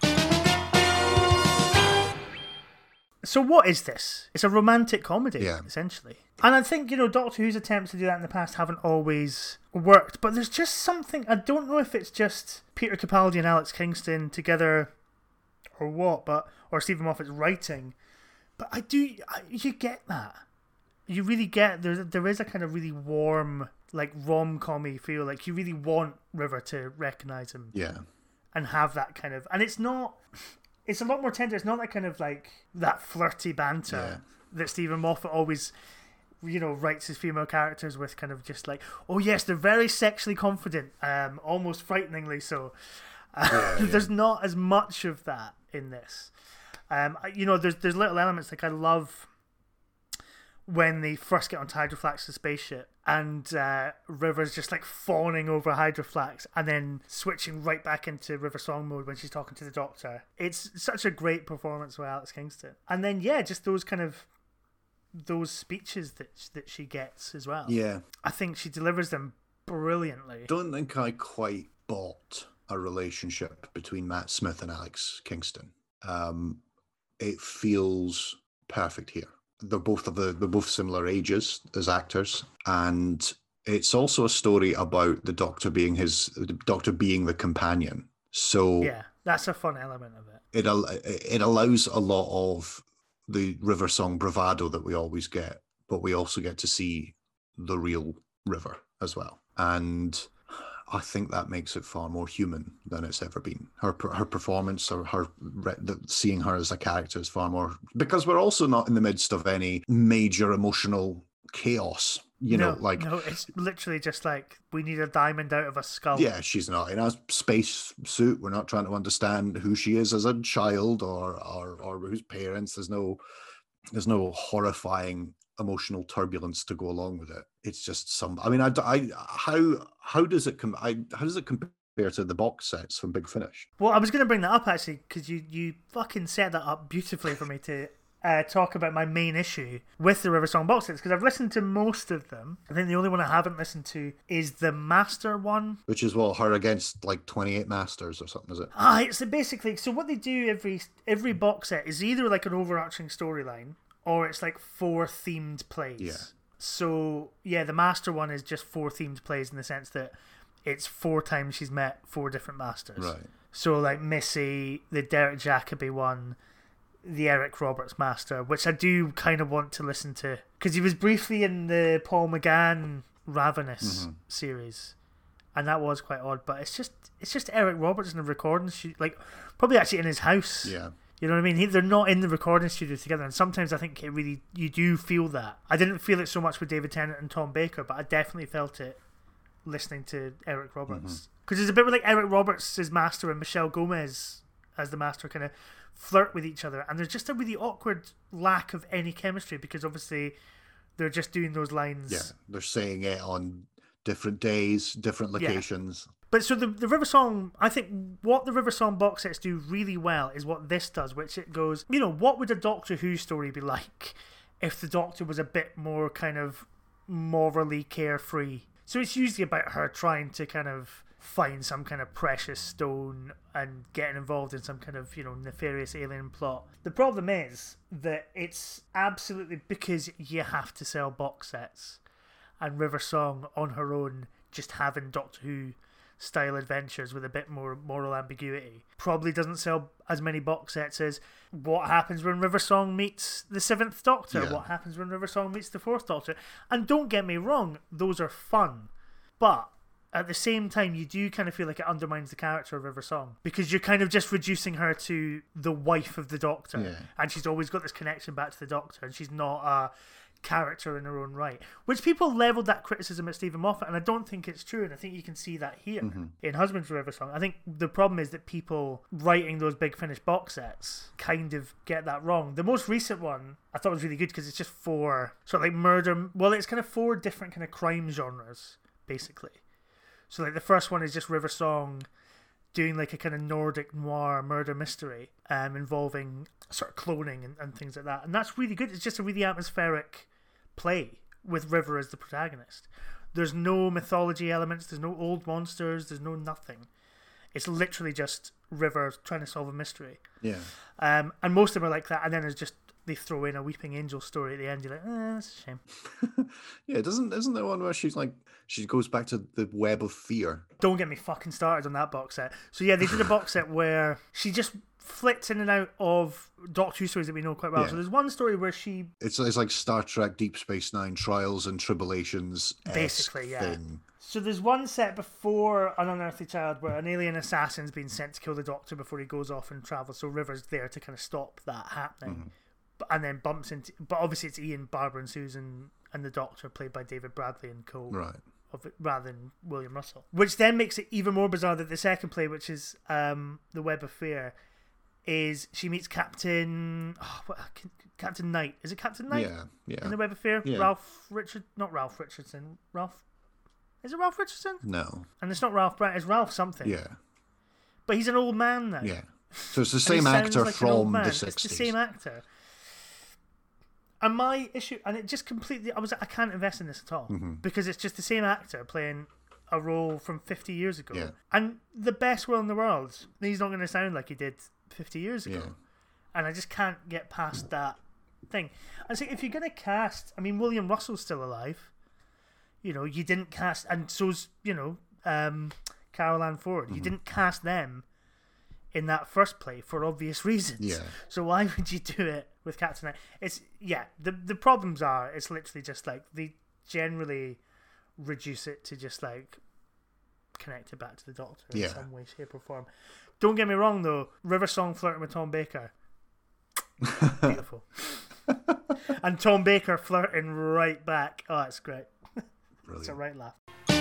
Speaker 1: So what is this? It's a romantic comedy,
Speaker 2: Yeah.
Speaker 1: essentially. And I think, you know, Doctor Who's attempts to do that in the past haven't always worked, but there's just something, I don't know if it's just Peter Capaldi and Alex Kingston together or what, but or Stephen Moffat's writing, but I do, I, you get that. You really get, there, there is a kind of really warm, like rom-com-y feel, like you really want River to recognise him.
Speaker 2: Yeah.
Speaker 1: And have that kind of, and it's not, it's a lot more tender. It's not that kind of like that flirty banter
Speaker 2: Yeah.
Speaker 1: that Stephen Moffat always, you know, writes his female characters with, kind of just like, oh yes, they're very sexually confident, um, almost frighteningly so. Uh,
Speaker 2: Yeah, yeah.
Speaker 1: There's not as much of that in this. Um, you know, there's there's little elements like I love when they first get onto Hydroflax's spaceship and uh, River's just like fawning over Hydroflax and then switching right back into River Song mode when she's talking to the Doctor. It's such a great performance by Alex Kingston. And then, yeah, just those kind of, those speeches that that she gets as well.
Speaker 2: Yeah.
Speaker 1: I think she delivers them brilliantly.
Speaker 2: Don't think I quite bought a relationship between Matt Smith and Alex Kingston. Um, it feels perfect here. They're both of the they're both similar ages as actors, and it's also a story about the Doctor being his the Doctor being the companion. So
Speaker 1: Yeah, that's a fun element of it.
Speaker 2: it al- it allows a lot of the River Song bravado that we always get, but we also get to see the real River as well, and I think that makes it far more human than it's ever been. Her her performance, or her the, seeing her as a character, is far more, because we're also not in the midst of any major emotional chaos. You
Speaker 1: no,
Speaker 2: know, like
Speaker 1: no, it's literally just like we need a diamond out of a skull.
Speaker 2: yeah, she's not in a space suit. We're not trying to understand who she is as a child or or or whose parents. There's no there's no horrifying emotional turbulence to go along with it. It's just some. I mean, I, I how how does it com- I, how does it compare to the box sets from Big Finish?
Speaker 1: Well, I was going to bring that up actually because you you fucking set that up beautifully for me to uh, talk about my main issue with the River Song box sets, because I've listened to most of them. I think the only one I haven't listened to is the Master one.
Speaker 2: Which is what, her against like twenty-eight Masters or something, is it?
Speaker 1: Ah, it's basically, so what they do every every box set is either like an overarching storyline or it's like four themed plays.
Speaker 2: Yeah.
Speaker 1: So, yeah, the Master one is just four themed plays in the sense that it's four times she's met four different Masters.
Speaker 2: Right.
Speaker 1: So, like Missy, the Derek Jacobi one, the Eric Roberts Master, which I do kind of want to listen to, because he was briefly in the Paul McGann Ravenous
Speaker 2: Mm-hmm.
Speaker 1: series, and that was quite odd, but it's just it's just Eric Roberts in the recording studio, like, probably actually in his house.
Speaker 2: Yeah.
Speaker 1: You know what I mean? He, they're not in the recording studio together, and sometimes I think it really, you do feel that. I didn't feel it so much with David Tennant and Tom Baker, but I definitely felt it listening to Eric Roberts. Because there's a bit where like Eric Roberts is Master and Michelle Gomez as the Master kind of flirt with each other, and there's just a really awkward lack of any chemistry, because obviously they're just doing those lines.
Speaker 2: Yeah, they're saying it on different days, different
Speaker 1: Yeah.
Speaker 2: locations.
Speaker 1: But so the the River Song, I think what the River Song box sets do really well is what this does, which it goes, you know, what would a Doctor Who story be like if the Doctor was a bit more kind of morally carefree? So it's usually about her trying to kind of find some kind of precious stone and getting involved in some kind of, you know, nefarious alien plot. The problem is that it's absolutely because you have to sell box sets, and River Song on her own, just having Doctor Who style adventures with a bit more moral ambiguity, probably doesn't sell as many box sets as What Happens When River Song Meets the Seventh Doctor,
Speaker 2: Yeah.
Speaker 1: What Happens When River Song Meets the Fourth Doctor. And don't get me wrong, those are fun, but at the same time you do kind of feel like it undermines the character of River Song, because you're kind of just reducing her to the wife of the Doctor.
Speaker 2: Yeah.
Speaker 1: And she's always got this connection back to the Doctor, and she's not a character in her own right, which people leveled that criticism at Stephen Moffat, and I don't think it's true, and I think you can see that here in Husbands for River Song. I think the problem is that people writing those Big Finish box sets kind of get that wrong. The most recent one I thought was really good because it's just four sort of like murder, well, it's kind of four different kind of crime genres basically. So like the first one is just River Song doing like a kind of Nordic noir murder mystery um, involving sort of cloning and, and things like that. And that's really good. It's just a really atmospheric play with River as the protagonist. There's no mythology elements, there's no old monsters, there's no nothing. It's literally just River trying to solve a mystery.
Speaker 2: Yeah.
Speaker 1: Um, and most of them are like that, and then there's just they throw in a Weeping Angel story at the end. You're like, eh, that's a shame.
Speaker 2: Yeah, doesn't isn't there one where she's like she goes back to the web of fear?
Speaker 1: Don't get me fucking started on that box set. So yeah, they did a box set where she just flits in and out of Doctor Who stories that we know quite well.
Speaker 2: Yeah.
Speaker 1: So there's one story where she
Speaker 2: It's it's like Star Trek Deep Space Nine trials and tribulations.
Speaker 1: basically, yeah.
Speaker 2: Thing.
Speaker 1: So there's one set before An Unearthly Child where an alien assassin's been sent to kill the Doctor before he goes off and travels. So River's there to kind of stop that happening.
Speaker 2: Mm-hmm.
Speaker 1: But and then bumps into, but obviously it's Ian, Barbara, and Susan, and the Doctor played by David Bradley and co.
Speaker 2: Right.
Speaker 1: Of it, rather than William Russell, which then makes it even more bizarre that the second play, which is um, The Web of Fear, is she meets Captain oh, what, Captain Knight. Is it Captain Knight?
Speaker 2: Yeah, yeah.
Speaker 1: In The Web of Fear,
Speaker 2: Yeah.
Speaker 1: Ralph Richard, not Ralph Richardson. Ralph, is it Ralph Richardson?
Speaker 2: No.
Speaker 1: And it's not Ralph Brand. It's Ralph something.
Speaker 2: Yeah.
Speaker 1: But he's an old man now.
Speaker 2: Yeah. So it's the
Speaker 1: And he
Speaker 2: same
Speaker 1: sounds
Speaker 2: actor
Speaker 1: like an old
Speaker 2: from
Speaker 1: man.
Speaker 2: the
Speaker 1: It's
Speaker 2: sixties.
Speaker 1: the same actor. And my issue, and it just completely, I was I can't invest in this at all
Speaker 2: Mm-hmm.
Speaker 1: because it's just the same actor playing a role from fifty years ago.
Speaker 2: Yeah.
Speaker 1: And the best role in the world, he's not going to sound like he did fifty years ago.
Speaker 2: Yeah.
Speaker 1: And I just can't get past that thing. And so if you're going to cast, I mean, William Russell's still alive. You know, you didn't cast, and so's, you know, um, Carol Ann Ford. You didn't cast them in that first play for obvious reasons.
Speaker 2: Yeah.
Speaker 1: So why would you do it with Captain Knight? It's, yeah, the the problems are, it's literally just like, they generally reduce it to just like connect it back to the Doctor in
Speaker 2: Yeah.
Speaker 1: some way, shape or form. Don't get me wrong though, River Song flirting with Tom Baker. Beautiful. And Tom Baker flirting right back. Oh, it's great. It's a
Speaker 2: Brilliant.
Speaker 1: right laugh.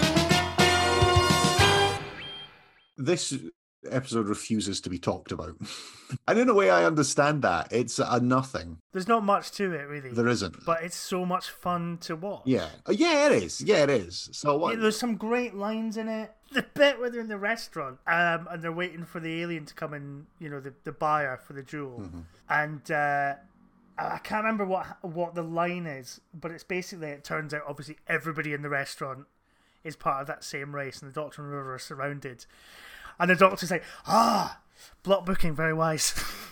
Speaker 2: This episode refuses to be talked about. And in a way, I understand that. It's a nothing.
Speaker 1: There's not much to it really.
Speaker 2: There isn't.
Speaker 1: But it's so much fun to watch.
Speaker 2: Yeah. Uh, Yeah, it is. Yeah, it is. So what?
Speaker 1: Yeah, there's some great lines in it. The bit where they're in the restaurant um, and they're waiting for the alien to come in, you know, the, the buyer for the jewel.
Speaker 2: Mm-hmm.
Speaker 1: And uh, I can't remember what what the line is, but it's basically, it turns out, obviously, everybody in the restaurant is part of that same race, and the Doctor and River are surrounded. And the Doctor's like, ah, block booking, very wise.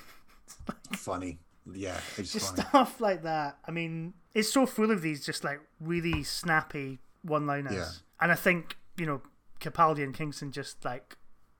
Speaker 2: Funny. Yeah, it's
Speaker 1: Just
Speaker 2: funny.
Speaker 1: stuff like that. I mean, it's so full of these just like really snappy one-liners.
Speaker 2: Yeah.
Speaker 1: And I think, you know, Capaldi and Kingston just like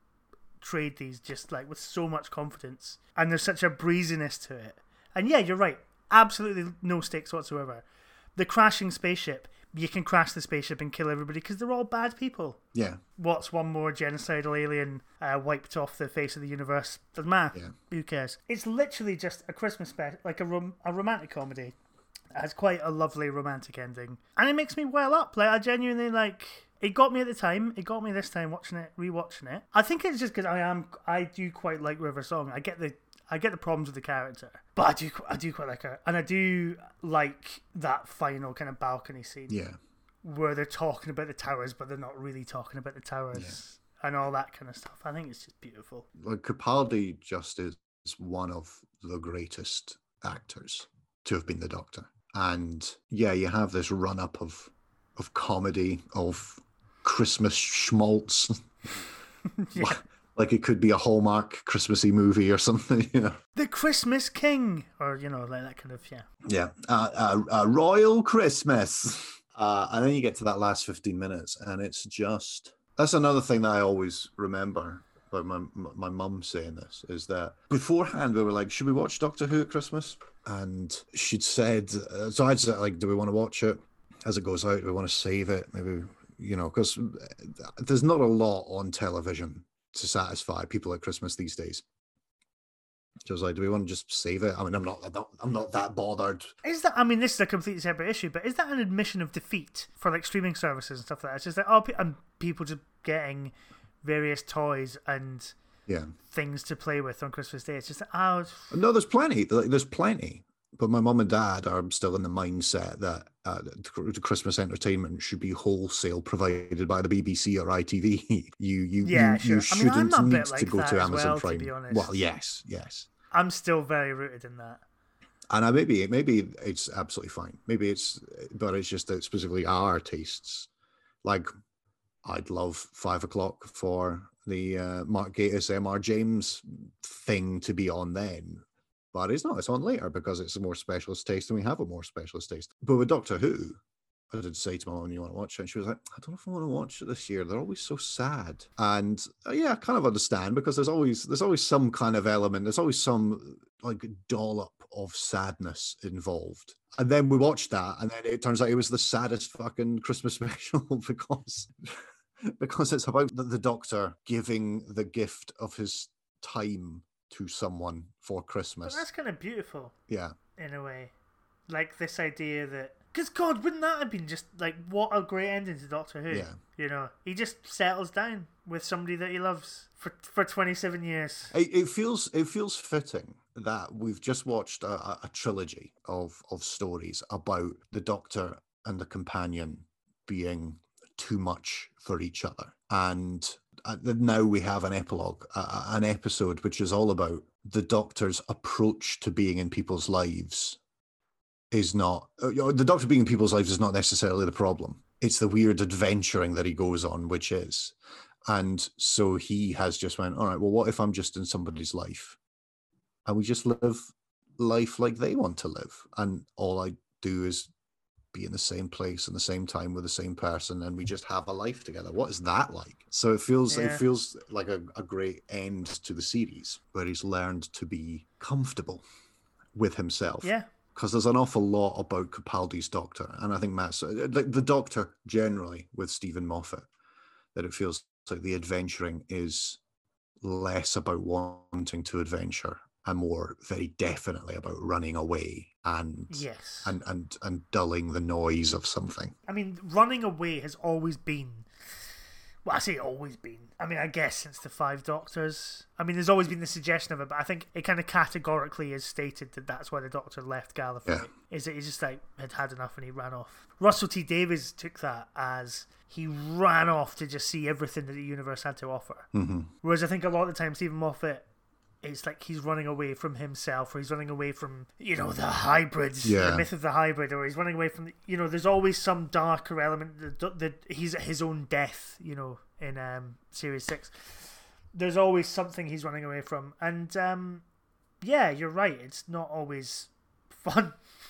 Speaker 1: trade these just like with so much confidence. And there's such a breeziness to it. And yeah, you're right. Absolutely no stakes whatsoever. The crashing spaceship, you can crash the spaceship and kill everybody because they're all bad people.
Speaker 2: Yeah.
Speaker 1: What's one more genocidal alien uh, wiped off the face of the universe? Doesn't matter.
Speaker 2: Yeah.
Speaker 1: Who cares? It's literally just a Christmas special, like a rom- a romantic comedy. It has quite a lovely romantic ending, and it makes me well up. Like I genuinely like. It got me at the time. It got me this time watching it, rewatching it. I think it's just because I am. I do quite like River Song. I get the. I get the problems with the character, but I do. I do quite like her, and I do like that final kind of balcony scene.
Speaker 2: Yeah.
Speaker 1: Where they're talking about the towers, but they're not really talking about the towers and all that kind of stuff. I think it's just beautiful.
Speaker 2: Like Capaldi just is one of the greatest actors to have been the Doctor. And yeah, you have this run up of of comedy, of Christmas schmaltz.
Speaker 1: Yeah.
Speaker 2: Like it could be a Hallmark Christmassy movie or something, you know.
Speaker 1: The Christmas King, or you know, like that kind of yeah.
Speaker 2: Yeah, uh, a, a royal Christmas. Uh, and then you get to that last fifteen minutes, and it's just that's another thing that I always remember about my my mum saying this is that beforehand we were like, should we watch Doctor Who at Christmas? And she'd said, uh, so I'd said like, do we want to watch it as it goes out? Do we want to save it? Maybe, you know, because there's not a lot on television to satisfy people at Christmas these days. So I was like, do we want to just save it? I mean, I'm not, I'm not, I'm not that bothered.
Speaker 1: Is that? I mean, this is a completely separate issue, but is that an admission of defeat for like streaming services and stuff like that? It's just like, oh, pe- and people just getting various toys and
Speaker 2: Yeah.
Speaker 1: things to play with on Christmas Day. It's just like, oh,
Speaker 2: No, there's plenty. Like, there's plenty. But my mum and dad are still in the mindset that uh, the Christmas entertainment should be wholesale provided by the B B C or I T V. you you
Speaker 1: Yeah,
Speaker 2: you,
Speaker 1: sure.
Speaker 2: you
Speaker 1: I mean, I'm
Speaker 2: shouldn't
Speaker 1: a
Speaker 2: need
Speaker 1: bit
Speaker 2: to
Speaker 1: like
Speaker 2: go
Speaker 1: that
Speaker 2: to
Speaker 1: as
Speaker 2: Amazon
Speaker 1: well, to
Speaker 2: Prime.
Speaker 1: be honest.
Speaker 2: Well, yes, yes.
Speaker 1: I'm still very rooted in that.
Speaker 2: And I maybe maybe it's absolutely fine. Maybe it's, but it's just that specifically our tastes. Like, I'd love five o'clock for the uh, Mark Gatiss M R James thing to be on then, but it's not. It's on later because it's a more specialist taste, and we have a more specialist taste. But with Doctor Who, I did say to my mum, "You want to watch it?" And she was like, "I don't know if I want to watch it this year. They're always so sad." And uh, yeah, I kind of understand, because there's always there's always some kind of element. There's always some like dollop of sadness involved. And then we watched that, and then it turns out it was the saddest fucking Christmas special because because it's about the, the Doctor giving the gift of his time to someone for Christmas.
Speaker 1: But that's kind of beautiful.
Speaker 2: Yeah.
Speaker 1: In a way. Like this idea that... Because, God, wouldn't that have been just, like, what a great ending to Doctor Who?
Speaker 2: Yeah.
Speaker 1: You know, he just settles down with somebody that he loves for for twenty-seven years.
Speaker 2: It, it feels it feels fitting that we've just watched a, a trilogy of, of stories about the Doctor and the companion being too much for each other. And now we have an epilogue, uh, an episode which is all about the Doctor's approach to being in people's lives is not... Uh, the Doctor being in people's lives is not necessarily the problem. It's the weird adventuring that he goes on, which is. And so he has just went, all right, well, what if I'm just in somebody's life? And we just live life like they want to live. And all I do is be in the same place and the same time with the same person, and we just have a life together. What is that like? So it feels
Speaker 1: Yeah.
Speaker 2: it feels like a, a great end to the series, where he's learned to be comfortable with himself.
Speaker 1: Yeah.
Speaker 2: Because there's an awful lot about Capaldi's Doctor, and I think Matt's like the Doctor generally with Stephen Moffat, that it feels like the adventuring is less about wanting to adventure and more very definitely about running away and
Speaker 1: Yes.
Speaker 2: and and and dulling the noise of something.
Speaker 1: I mean, running away has always been... Well, I say always been. I mean, I guess since the Five Doctors. I mean, there's always been the suggestion of it, but I think it kind of categorically is stated that that's why the Doctor left Gallifrey.
Speaker 2: Yeah.
Speaker 1: Is that he just like had had enough and he ran off. Russell T Davies took that as he ran off to just see everything that the universe had to offer.
Speaker 2: Mm-hmm.
Speaker 1: Whereas I think a lot of the time Stephen Moffat, it's like he's running away from himself, or he's running away from, you know, the hybrids,
Speaker 2: Yeah.
Speaker 1: the myth of the hybrid, or he's running away from, the, you know, there's always some darker element that, that he's at his own death, you know, in um, Series six. There's always something he's running away from. And, um, yeah, you're right, it's not always fun.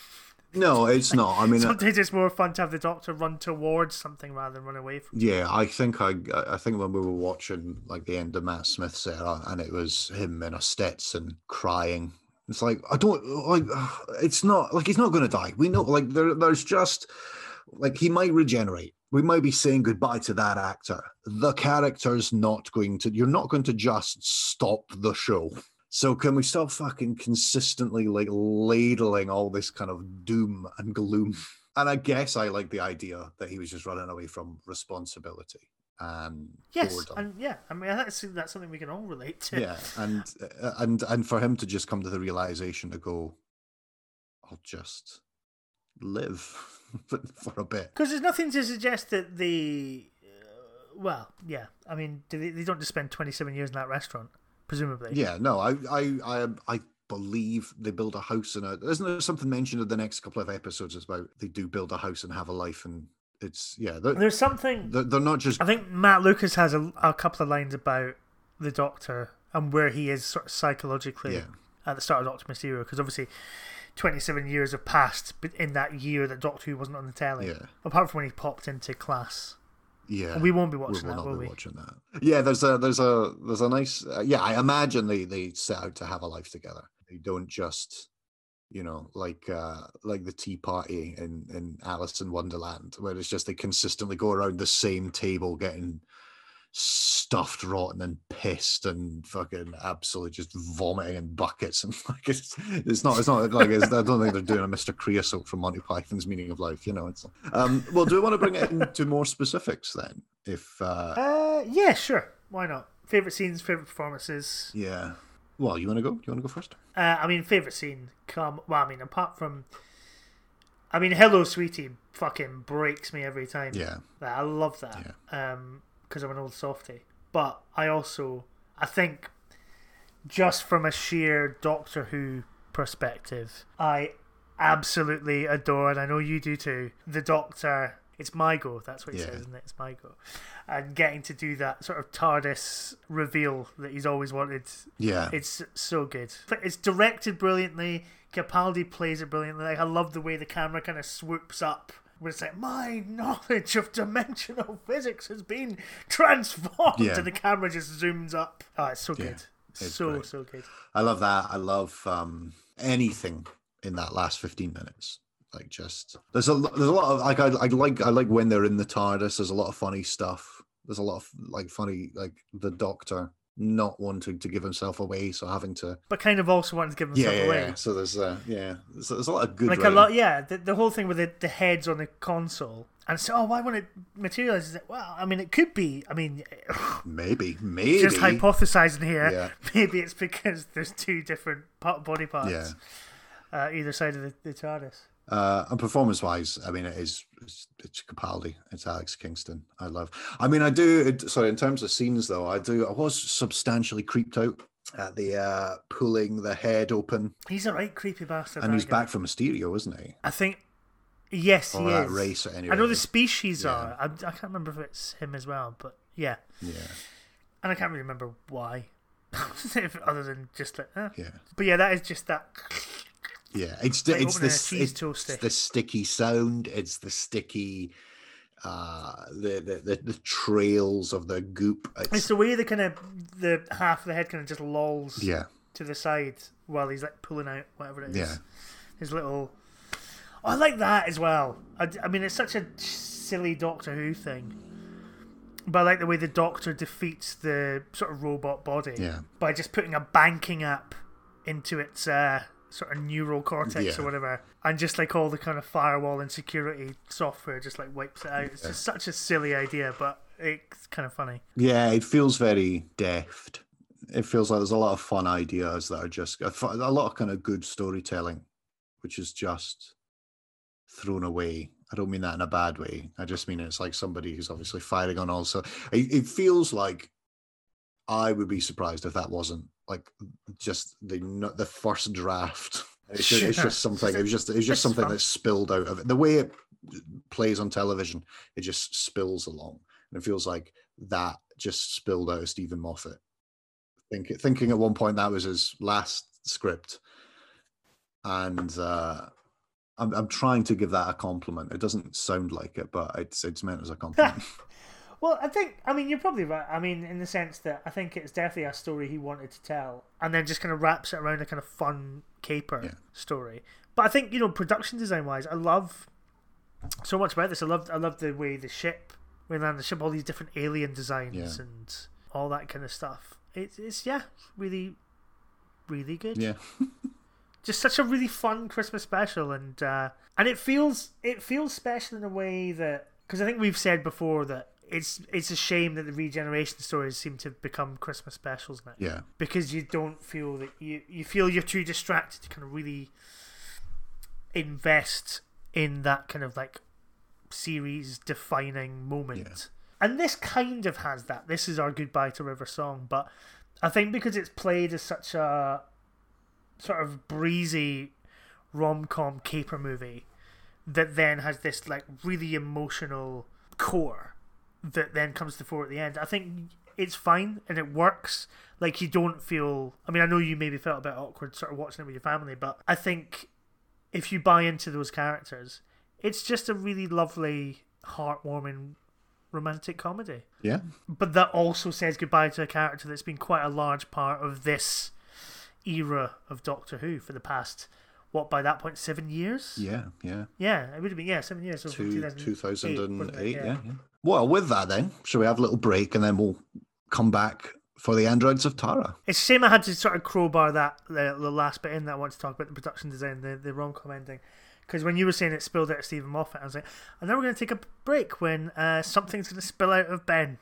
Speaker 2: No, it's not. I mean,
Speaker 1: Sometimes it's more fun to have the Doctor run towards something rather than run away from it.
Speaker 2: yeah, I think I I think when we were watching like the end of Matt Smith's era, and it was him in a Stetson crying. It's like, I don't like. It's not like he's not going to die. We know, like there, there's just like he might regenerate. We might be saying goodbye to that actor. The character's not going to. You're not going to just stop the show. So can we stop fucking consistently like ladling all this kind of doom and gloom? And I guess I like the idea that he was just running away from responsibility and
Speaker 1: Yes,
Speaker 2: boredom.
Speaker 1: and yeah, I mean that's that's something we can all relate to.
Speaker 2: Yeah, and uh, and and for him to just come to the realization to go, I'll just live for a bit.
Speaker 1: Because there's nothing to suggest that the, uh, well, yeah, I mean, do they, they don't just spend twenty-seven years in that restaurant, presumably.
Speaker 2: Yeah, no, I I I I believe they build a house in a. Isn't there something mentioned in the next couple of episodes about they do build a house and have a life, and it's yeah.
Speaker 1: There's something.
Speaker 2: They're, they're not just.
Speaker 1: I think Matt Lucas has a, a couple of lines about the Doctor and where he is sort of psychologically
Speaker 2: Yeah.
Speaker 1: at the start of Doctor Mysterio, because obviously twenty-seven years have passed in that year that Doctor Who wasn't on the telly.
Speaker 2: Yeah.
Speaker 1: Apart from when he popped into class.
Speaker 2: Yeah,
Speaker 1: We won't be watching
Speaker 2: we will
Speaker 1: that,
Speaker 2: not
Speaker 1: will
Speaker 2: be
Speaker 1: we?
Speaker 2: watching that. Yeah, there's a there's a there's a nice uh, yeah. I imagine they they set out to have a life together. They don't just, you know, like uh, like the tea party in in Alice in Wonderland, where it's just they consistently go around the same table getting stuffed, rotten, and pissed, and fucking absolutely just vomiting in buckets, and like it's it's not it's not like it's, I don't think they're doing a Mister Creosote from Monty Python's Meaning of Life, you know. It's um. Well, do we want to bring it into more specifics then? If uh,
Speaker 1: Uh, yeah, sure. Why not? Favorite scenes, favorite performances.
Speaker 2: yeah. Well, you want to go? You want to go first?
Speaker 1: Uh, I mean, favorite scene. Come. Well, I mean, apart from, I mean, Hello Sweetie fucking breaks me every time.
Speaker 2: Yeah.
Speaker 1: Like, I love that. Yeah. Um, because I'm an old softie. But I also, I think, just from a sheer Doctor Who perspective, I absolutely adore, and I know you do too, the Doctor. It's Mygo, that's what he yeah. says, isn't it? It's Mygo. And getting to do that sort of TARDIS reveal that he's always wanted.
Speaker 2: Yeah.
Speaker 1: It's so good. It's directed brilliantly. Capaldi plays it brilliantly. Like, I love the way the camera kind of swoops up, where it's like, my knowledge of dimensional physics has been transformed.
Speaker 2: Yeah.
Speaker 1: And the camera just zooms up. Oh, it's so good. Yeah, it's so, great. so good.
Speaker 2: I love that. I love um, anything in that last fifteen minutes. Like, just there's a there's a lot of like I, I like I like when they're in the TARDIS. There's a lot of funny stuff. There's a lot of like funny like the Doctor not wanting to give himself away, so having to,
Speaker 1: but kind of also wanting to give himself
Speaker 2: yeah, yeah,
Speaker 1: away.
Speaker 2: Yeah. So there's uh, yeah, there's, there's a lot of good.
Speaker 1: Like
Speaker 2: writing.
Speaker 1: a lot, yeah. The, the whole thing with the, the heads on the console, and so oh, why won't it materialize? Well, I mean, it could be. I mean,
Speaker 2: maybe, maybe
Speaker 1: just hypothesizing here.
Speaker 2: Yeah.
Speaker 1: Maybe it's because there's two different body parts,
Speaker 2: yeah,
Speaker 1: uh, either side of the, the TARDIS.
Speaker 2: Uh, and performance-wise, I mean, it is it's, it's Capaldi, it's Alex Kingston. I love. I mean, I do. It, sorry, in terms of scenes, though, I do. I was substantially creeped out at the uh, pulling the head open.
Speaker 1: He's a right creepy bastard,
Speaker 2: and he's back from Mysterio, isn't he?
Speaker 1: I think. Yes,
Speaker 2: or
Speaker 1: he
Speaker 2: that
Speaker 1: is.
Speaker 2: Race, anyway.
Speaker 1: I know the species
Speaker 2: yeah.
Speaker 1: are. I, I can't remember if it's him as well, but yeah.
Speaker 2: Yeah.
Speaker 1: And I can't really remember why, other than just like. Eh.
Speaker 2: Yeah.
Speaker 1: But yeah, that is just that.
Speaker 2: Yeah, it's the,
Speaker 1: like
Speaker 2: it's this it's,
Speaker 1: it's
Speaker 2: the sticky sound. It's the sticky, uh, the, the the the trails of the goop.
Speaker 1: It's, it's the way the kind of the half of the head kind of just lolls
Speaker 2: yeah.
Speaker 1: to the side while he's like pulling out whatever it is.
Speaker 2: Yeah,
Speaker 1: his little. Oh, I like that as well. I, I mean, it's such a silly Doctor Who thing, but I like the way the Doctor defeats the sort of robot body
Speaker 2: yeah.
Speaker 1: by just putting a banking app into its. Uh, sort of neural cortex
Speaker 2: yeah.
Speaker 1: or whatever, and just like all the kind of firewall and security software just like wipes it out. It's yeah. just such a silly idea, but it's kind of funny.
Speaker 2: Yeah, it feels very deft. It feels like there's a lot of fun ideas that are just a lot of kind of good storytelling, which is just thrown away. I don't mean that in a bad way. I just mean it's like somebody who's obviously firing on all. So it, it feels like I would be surprised if that wasn't like just the the first draft. It's just, it's just something. It was just it's just something that spilled out of it. The way it plays on television, it just spills along, and it feels like that just spilled out of Stephen Moffat. Think, thinking at one point that was his last script, and uh, I'm I'm trying to give that a compliment. It doesn't sound like it, but it's it's meant as a compliment.
Speaker 1: Well, I think, I mean, you're probably right. I mean, in the sense that I think it's definitely a story he wanted to tell, and then just kind of wraps it around a kind of fun caper
Speaker 2: yeah.
Speaker 1: story. But I think, you know, production design wise, I love so much about this. I love, I love the way the ship, we land the ship, all these different alien designs
Speaker 2: yeah.
Speaker 1: and all that kind of stuff. It's, it's yeah, really, really good.
Speaker 2: Yeah.
Speaker 1: Just such a really fun Christmas special, and uh, and it feels it feels special in a way that, because I think we've said before that. It's it's a shame that the regeneration stories seem to become Christmas specials now.
Speaker 2: Yeah.
Speaker 1: Because you don't feel that you, you feel you're too distracted to kind of really invest in that kind of like series defining moment. Yeah. And this kind of has that. This is our Goodbye to River song, but I think because it's played as such a sort of breezy rom-com caper movie that then has this like really emotional core that then comes to fore at the end. I think it's fine and it works. Like, you don't feel, I mean, I know you maybe felt a bit awkward sort of watching it with your family, but I think if you buy into those characters, it's just a really lovely, heartwarming romantic comedy.
Speaker 2: Yeah.
Speaker 1: But that also says goodbye to a character that's been quite a large part of this era of Doctor Who for the past, what, by that point, seven years?
Speaker 2: Yeah, yeah.
Speaker 1: Yeah, it would have been, yeah, seven years. So
Speaker 2: Two, two thousand eight,
Speaker 1: yeah.
Speaker 2: yeah, yeah. Well, with that then, shall we have a little break and then we'll come back for the Androids of Tara?
Speaker 1: It's a shame I had to sort of crowbar that, the, the last bit in that I want to talk about the production design, the, the rom-com ending. Because when you were saying it spilled out of Stephen Moffat, I was like, and then we're going to take a break when uh, something's going to spill out of Ben.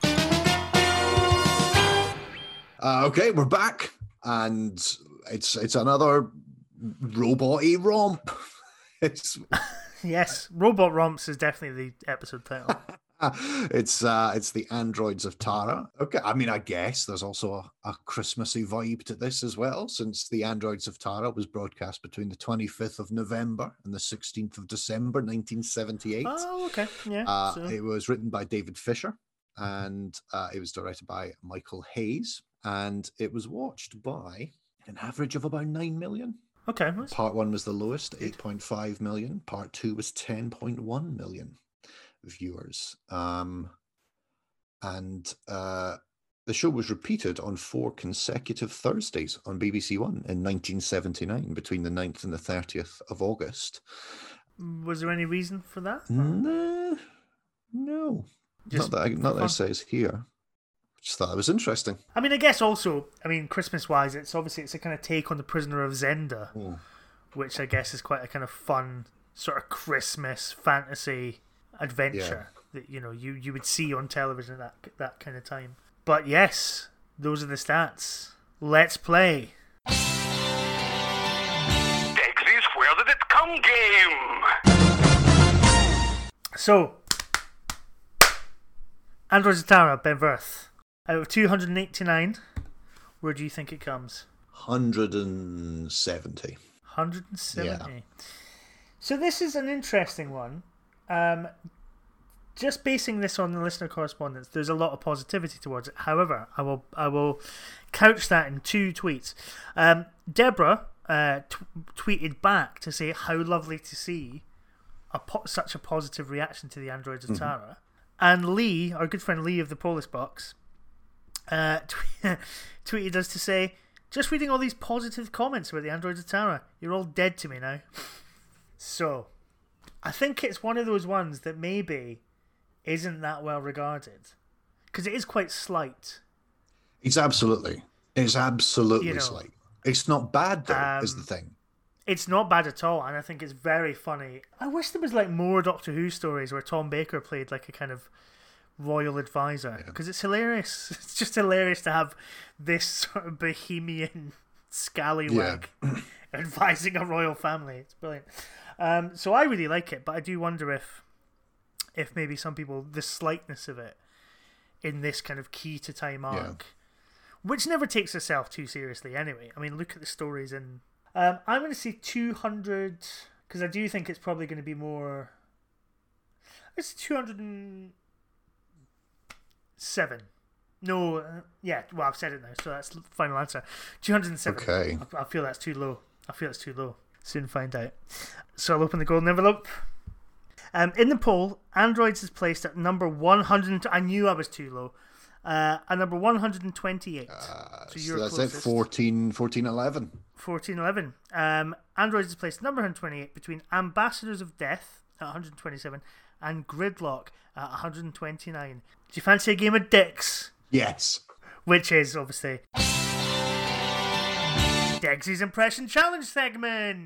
Speaker 2: Uh, okay, we're back. And it's it's another robot-y romp. It's
Speaker 1: Yes, Robot Romps is definitely the episode title.
Speaker 2: it's uh it's the Androids of Tara. Okay, I mean, I guess there's also a, a Christmassy vibe to this as well, since the Androids of Tara was broadcast between the twenty-fifth of November and the sixteenth of December nineteen seventy-eight.
Speaker 1: Oh, okay. Yeah.
Speaker 2: Uh,
Speaker 1: so.
Speaker 2: It was written by David Fisher, and uh, it was directed by Michael Hayes, and it was watched by an average of about nine million.
Speaker 1: Okay. That's...
Speaker 2: Part one was the lowest, eight point five million. Part two was ten point one million viewers. Um, and uh, the show was repeated on four consecutive Thursdays on B B C One in nineteen seventy-nine, between the ninth and the thirtieth of August.
Speaker 1: Was there any reason for that?
Speaker 2: No, no.
Speaker 1: Just
Speaker 2: not that, I, not that it says here. Just thought it was interesting.
Speaker 1: I mean, I guess also, I mean, Christmas-wise, it's obviously it's a kind of take on The Prisoner of Zenda,
Speaker 2: Mm.
Speaker 1: which I guess is quite a kind of fun sort of Christmas fantasy adventure that you know you, you would see on television at that that kind of time. But yes, those are the stats. Let's play.
Speaker 3: Degsy's Where Did It Come game.
Speaker 1: So, Androids of Tara, Ben Verth. Out of two hundred eighty-nine, where do you think it comes?
Speaker 2: one hundred seventy.
Speaker 1: one hundred seventy. Yeah. So this is an interesting one. Um, just basing this on the listener correspondence, there's a lot of positivity towards it. However, I will I will couch that in two tweets. Um, Deborah uh, t- tweeted back to say how lovely to see a po- such a positive reaction to the Androids of Tara. Mm-hmm. And Lee, our good friend Lee of the Polish Box, uh, t- tweeted us to say, just reading all these positive comments about the Androids of Tara, you're all dead to me now. So, I think it's one of those ones that maybe isn't that well regarded. Because it is quite slight.
Speaker 2: It's absolutely. It's absolutely
Speaker 1: You know,
Speaker 2: slight. It's not bad, though,
Speaker 1: um,
Speaker 2: is the thing.
Speaker 1: It's not bad at all, and I think it's very funny. I wish there was like more Doctor Who stories where Tom Baker played like a kind of royal advisor, because yeah. it's hilarious. It's just hilarious to have this sort of bohemian scallywag yeah. advising a royal family. It's brilliant. Um, so I really like it, but I do wonder if if maybe some people, the slightness of it in this kind of key to time arc, yeah. which never takes itself too seriously anyway. I mean, look at the stories in... Um, I'm going to say two hundred, because I do think it's probably going to be more... It's two hundred seven. No, uh, yeah, well, I've said it now, so that's the final answer. two hundred seven.
Speaker 2: Okay.
Speaker 1: I, I feel that's too low. I feel it's too low. Soon find out. So I'll open the golden envelope. Um, in the poll, Androids is placed at number one hundred. I knew I was too low. Uh, at number one hundred twenty-eight.
Speaker 2: Uh,
Speaker 1: so,
Speaker 2: so that's closest. It, fourteen, fourteen eleven.
Speaker 1: fourteen eleven. Um, Androids is placed number one hundred twenty-eight between Ambassadors of Death at one hundred twenty-seven and Gridlock at one hundred twenty-nine. Do you fancy a game of dicks?
Speaker 2: Yes.
Speaker 1: Which is, obviously, Degsy's Impression Challenge segment.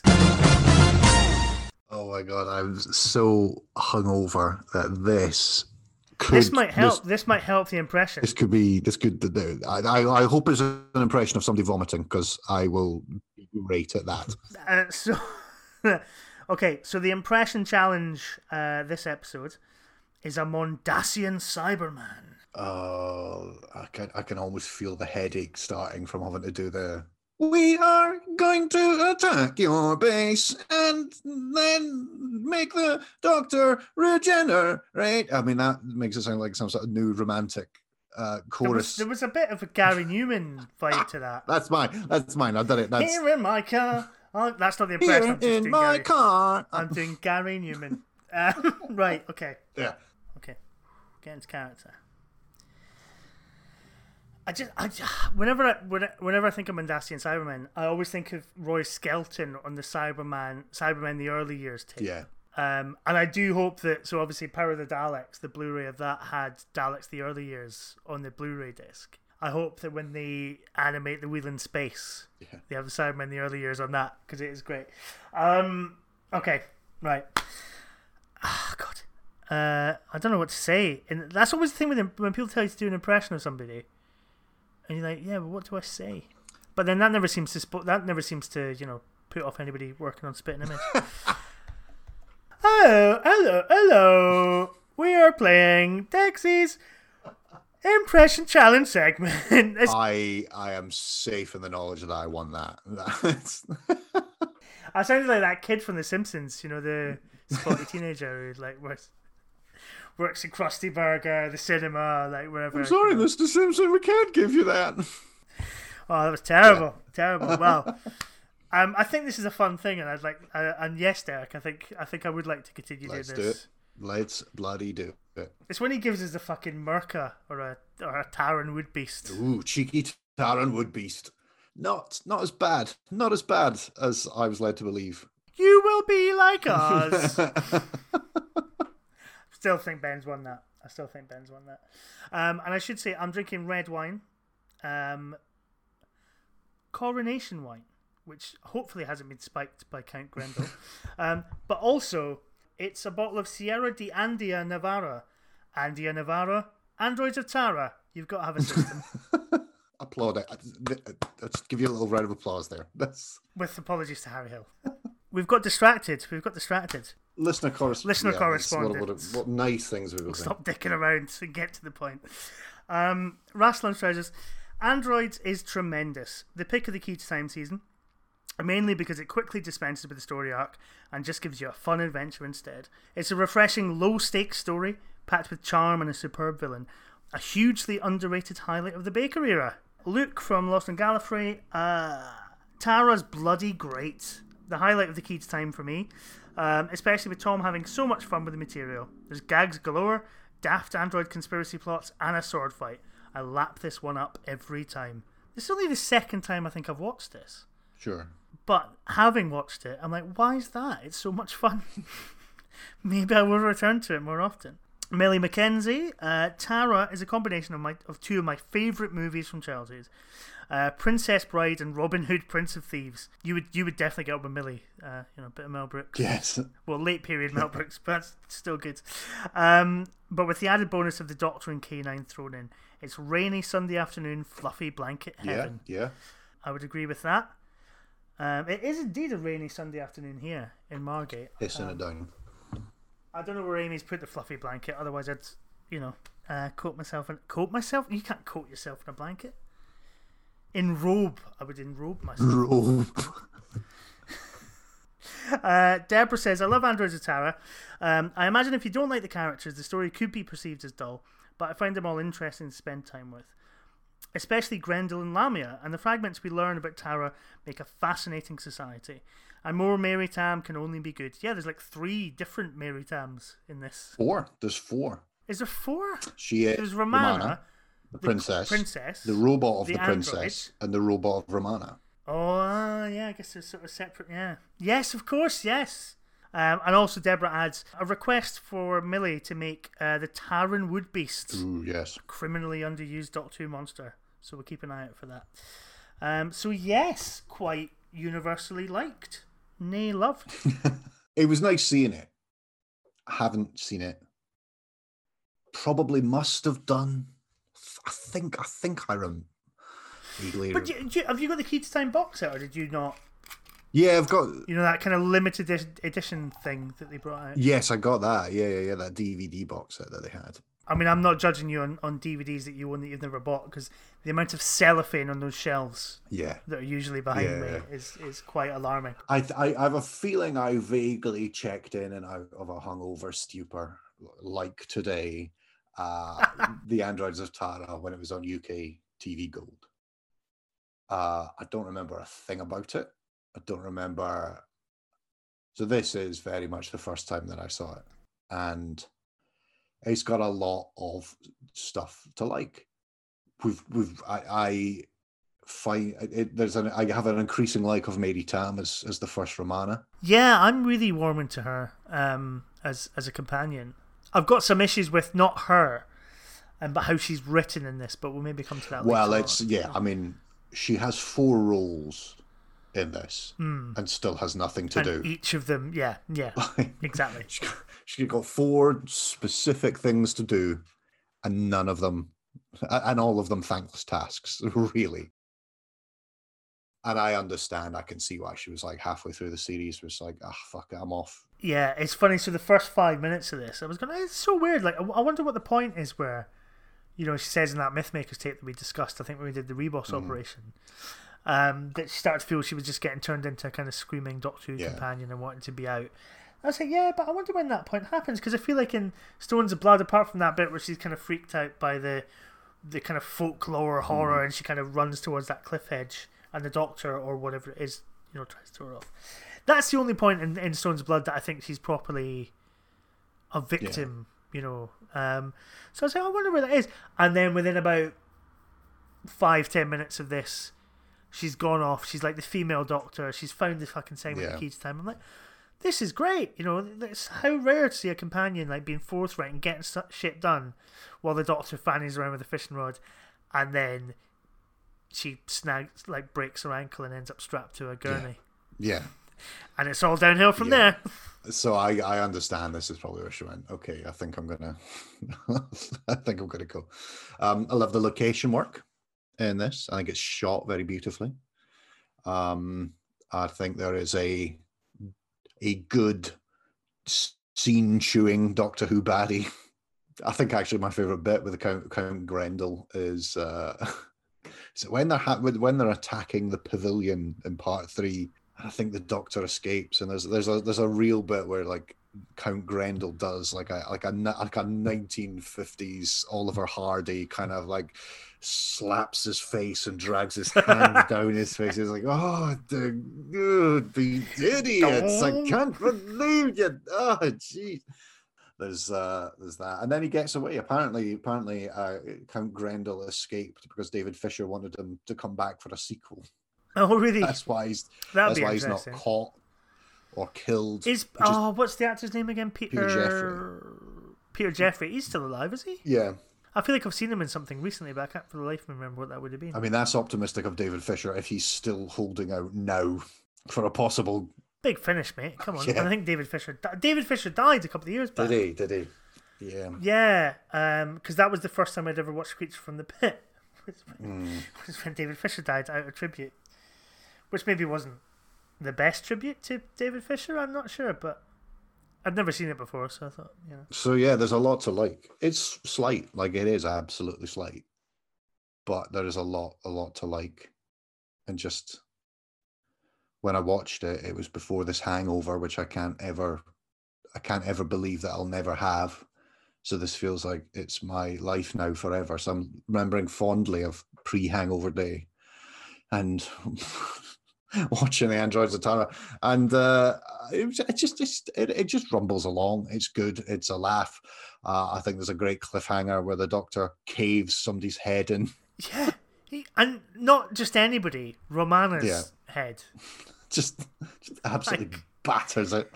Speaker 2: Oh my god, I'm so hungover that this could...
Speaker 1: This might help. This,
Speaker 2: this,
Speaker 1: might help the impression.
Speaker 2: This could be... This could... I, I, I hope it's an impression of somebody vomiting, because I will rate at that.
Speaker 1: Uh, so... Okay, so the impression challenge uh, this episode is a Mondasian Cyberman.
Speaker 2: Oh, I can I can almost feel the headache starting from having to do the... We are going to attack your base and then make the Doctor regenerate. I mean, that makes it sound like some sort of new romantic uh, chorus.
Speaker 1: There was, there was a bit of a Gary Newman vibe to that.
Speaker 2: That's mine. That's mine. I've done it. That's...
Speaker 1: Here in my car. Oh, that's not the impression.
Speaker 2: Here
Speaker 1: I'm just
Speaker 2: in
Speaker 1: doing
Speaker 2: my
Speaker 1: Gary.
Speaker 2: car.
Speaker 1: I'm doing Gary Newman. Um, right, okay.
Speaker 2: Yeah.
Speaker 1: Okay. Get into character. I just, I whenever I, whenever I think of Mondasian Cybermen, I always think of Roy Skelton on the Cyberman, Cybermen the early years tape.
Speaker 2: Yeah.
Speaker 1: Um, and I do hope that, so obviously Power of the Daleks, the Blu-ray of that had Daleks the early years on the Blu-ray disc. I hope that when they animate the Wheel in Space,
Speaker 2: yeah.
Speaker 1: they have the Cybermen the early years on that, because it is great. Um, okay, right. Oh, God. Uh, I don't know what to say. And that's always the thing with them, when people tell you to do an impression of somebody. And you're like, yeah, but what do I say? But then that never seems to sp- that never seems to, you know, put off anybody working on Spit and Image. Hello, hello, hello. We are playing Dexy's Impression Challenge segment. It's-
Speaker 2: I I am safe in the knowledge that I won that. That's-
Speaker 1: I sounded like that kid from The Simpsons, you know, the spotty teenager who like works works in Krusty Burger, the cinema, like wherever.
Speaker 2: I'm sorry,
Speaker 1: you know.
Speaker 2: Mister Simpson, we can't give you that.
Speaker 1: Oh, that was terrible, terrible. Well, um, I think this is a fun thing, and I'd like, uh, and yes, Derek, I think I think I would like to continue
Speaker 2: Let's
Speaker 1: doing
Speaker 2: do
Speaker 1: this.
Speaker 2: it. Let's bloody do it.
Speaker 1: It's when he gives us a fucking Merca or a or a Taran Wood Beast.
Speaker 2: Ooh, cheeky Taran Wood Beast. Not not as bad. Not as bad as I was led to believe.
Speaker 1: You will be like us. Still think Ben's won that. I still think Ben's won that. Um, and I should say I'm drinking red wine, um, Coronation wine, which hopefully hasn't been spiked by Count Grendel. um, but also, it's a bottle of Sierra de Andia Navarra. Andia Navarra, Androids of Tara. You've got to have a system.
Speaker 2: Applaud it. Let's give you a little round of applause there. That's
Speaker 1: With apologies to Harry Hill. We've got distracted. We've got distracted.
Speaker 2: listener correspondence.
Speaker 1: Listener
Speaker 2: What,
Speaker 1: correspondence.
Speaker 2: what, what nice things we've been saying.
Speaker 1: Stop dicking around and get to the point. Um, Rasslunch Treasures. Androids is tremendous. The pick of the Key to Time season. Mainly because it quickly dispenses with the story arc and just gives you a fun adventure instead. It's a refreshing low-stakes story packed with charm and a superb villain. A hugely underrated highlight of the Baker era. Luke from Lost in Gallifrey. Uh, Tara's bloody great. The highlight of the Key to Time for me. Um, especially with Tom having so much fun with the material. There's gags galore, daft android conspiracy plots, and a sword fight. I lap this one up every time. This is only the second time I think I've watched this.
Speaker 2: Sure.
Speaker 1: But having watched it, I'm like, why is that? It's so much fun. Maybe I will return to it more often. Millie Mackenzie. Uh, Tara is a combination of my of two of my favourite movies from childhood. Uh, Princess Bride and Robin Hood, Prince of Thieves. You would you would definitely get up with Millie. Uh, you know, a bit of Mel Brooks.
Speaker 2: Yes.
Speaker 1: Well, late period Mel Brooks, but that's still good. Um, but with the added bonus of the Doctor and K nine thrown in, it's rainy Sunday afternoon, fluffy blanket heaven.
Speaker 2: Yeah, yeah.
Speaker 1: I would agree with that. Um, it is indeed a rainy Sunday afternoon here in Margate.
Speaker 2: Hissing
Speaker 1: Um,
Speaker 2: it down.
Speaker 1: I don't know where Amy's put the fluffy blanket. Otherwise, I'd, you know, uh, coat myself in. Coat myself? You can't coat yourself in a blanket. Enrobe. I would enrobe myself.
Speaker 2: Robe.
Speaker 1: Uh, Deborah says, I love Androids of Tara. Um, I imagine if you don't like the characters, the story could be perceived as dull, but I find them all interesting to spend time with. Especially Grendel and Lamia, and the fragments we learn about Tara make a fascinating society. And more Mary Tam can only be good. Yeah, there's like three different Mary Tams in this.
Speaker 2: Four. There's four.
Speaker 1: Is there four?
Speaker 2: She is
Speaker 1: There's Romana,
Speaker 2: Romana, the
Speaker 1: the
Speaker 2: princess,
Speaker 1: princess,
Speaker 2: the robot of
Speaker 1: the
Speaker 2: the, princess, and the robot of Romana.
Speaker 1: Oh, uh, yeah, I guess they're sort of separate, yeah. Yes, of course, yes. Um, and also Deborah adds a request for Millie to make uh, the Taran Wood Beast.
Speaker 2: Ooh, yes.
Speaker 1: Criminally underused Doctor Who monster. So we'll keep an eye out for that. Um, so yes, quite universally liked. Nay, loved.
Speaker 2: It was nice seeing it. I haven't seen it. Probably must have done. I think. I think I rem. Vaguely.
Speaker 1: But do you, do you, have you got the Key to Time box set, or did you not?
Speaker 2: Yeah, I've got.
Speaker 1: You know, that kind of limited edi- edition thing that they brought out?
Speaker 2: Yes, I got that. Yeah, yeah, yeah. That D V D box set that they had.
Speaker 1: I mean, I'm not judging you on, on D V Ds that you own that you've never bought, because the amount of cellophane on those shelves
Speaker 2: Yeah.
Speaker 1: that are usually behind
Speaker 2: Yeah,
Speaker 1: me
Speaker 2: yeah.
Speaker 1: is, is quite alarming.
Speaker 2: I, th- I I have a feeling I vaguely checked in and out of a hungover stupor, like today, uh, the Androids of Tara when it was on U K T V Gold. Uh, I don't remember a thing about it. I don't remember. So this is very much the first time that I saw it, and it's got a lot of stuff to like. We've we've I, I find it, there's an I have an increasing like of Mary Tam as as the first Romana.
Speaker 1: Yeah, I'm really warming to her um, as as a companion. I've got some issues with not her, and but how she's written in this, but we'll maybe come to that.
Speaker 2: Well,
Speaker 1: later
Speaker 2: it's
Speaker 1: on.
Speaker 2: yeah. I mean, she has four roles in this,
Speaker 1: Mm.
Speaker 2: and still has nothing to
Speaker 1: And
Speaker 2: do.
Speaker 1: each of them, yeah, yeah, exactly.
Speaker 2: She, she got four specific things to do, and none of them, and all of them thankless tasks, really. And I understand. I can see why she was like halfway through the series was like, ah, fuck it, I'm off.
Speaker 1: Yeah, it's funny. So the first five minutes of this, I was going, it's so weird. Like, I I wonder what the point is where, you know, she says in that Mythmakers tape that we discussed, I think when we did the Reboss
Speaker 2: Mm.
Speaker 1: operation, um, that she started to feel she was just getting turned into a kind of screaming Doctor Who
Speaker 2: Yeah.
Speaker 1: companion and wanting to be out. I was like, yeah, but I wonder when that point happens, because I feel like in Stones of Blood, apart from that bit where she's kind of freaked out by the the kind of folklore horror
Speaker 2: Mm.
Speaker 1: and she kind of runs towards that cliff edge and the Doctor or whatever it is, you know, tries to throw her off. That's the only point in, in Stones of Blood that I think she's properly a victim, you know. Um, so I was like, I wonder where that is. And then within about five, ten minutes of this, she's gone off. She's like the female Doctor. She's found the fucking segment
Speaker 2: Yeah.
Speaker 1: of Key to Time. I'm like, this is great. You know, it's how rare to see a companion like being forthright and getting su- shit done while the Doctor fannies around with a fishing rod, and then she snags, like breaks her ankle and ends up strapped to a gurney.
Speaker 2: Yeah.
Speaker 1: And it's all downhill from
Speaker 2: Yeah.
Speaker 1: there.
Speaker 2: So I, I understand this is probably where she went. Okay, I think I'm gonna I think I'm gonna go. Um, I love the location work in this. I think it's shot very beautifully. Um, I think there is a a good scene chewing Doctor Who baddie. I think actually my favorite bit with the Count, Count Grendel is uh, is when they're ha- when they're attacking the pavilion in part three. I think the Doctor escapes, and there's there's a there's a real bit where like Count Grendel does like a like a like a nineteen fifties Oliver Hardy kind of like slaps his face and drags his hand down his face. He's like, oh, the good, the idiots! I can't believe you! Oh, jeez. There's uh, there's that, and then he gets away. Apparently, apparently, uh, Count Grendel escaped because David Fisher wanted him to come back for a sequel.
Speaker 1: Oh, really?
Speaker 2: That's why he's
Speaker 1: That'd
Speaker 2: that's
Speaker 1: be
Speaker 2: why he's not
Speaker 1: interesting.
Speaker 2: caught or killed.
Speaker 1: Is
Speaker 2: which is-
Speaker 1: oh, what's the actor's name again? Peter
Speaker 2: Peter Jeffrey.
Speaker 1: Peter Jeffrey. He's still alive, is he?
Speaker 2: yeah,
Speaker 1: I feel like I've seen him in something recently, but I can't for the life of me remember what that would have been.
Speaker 2: I mean that's optimistic of David Fisher if he's still holding out now for a possible.
Speaker 1: Big finish, mate. Come on.
Speaker 2: Yeah.
Speaker 1: And I think David Fisher. di- David Fisher died a couple of years back.
Speaker 2: Did he? Did he? Yeah.
Speaker 1: Yeah, um, because that was the first time I'd ever watched Creature from the Pit. was when,
Speaker 2: Mm.
Speaker 1: was when David Fisher died out of tribute, which maybe wasn't the best tribute to David Fisher. I'm not sure, but I'd never seen it before, so I thought, you know.
Speaker 2: So yeah, there's a lot to like. It's slight, like it is absolutely slight, but there is a lot, a lot to like, and just when I watched it, it was before this hangover, which I can't ever, I can't ever believe that I'll never have. So this feels like it's my life now forever. So I'm remembering fondly of pre-hangover day, and watching the Androids of Tara, and uh, it, was, it just it's, it, it just rumbles along. It's good. It's a laugh. Uh, I think there's a great cliffhanger where the Doctor caves somebody's head in.
Speaker 1: Yeah, he, and not just anybody. Romana's
Speaker 2: Yeah.
Speaker 1: head.
Speaker 2: Just, just absolutely
Speaker 1: Like-
Speaker 2: batters it.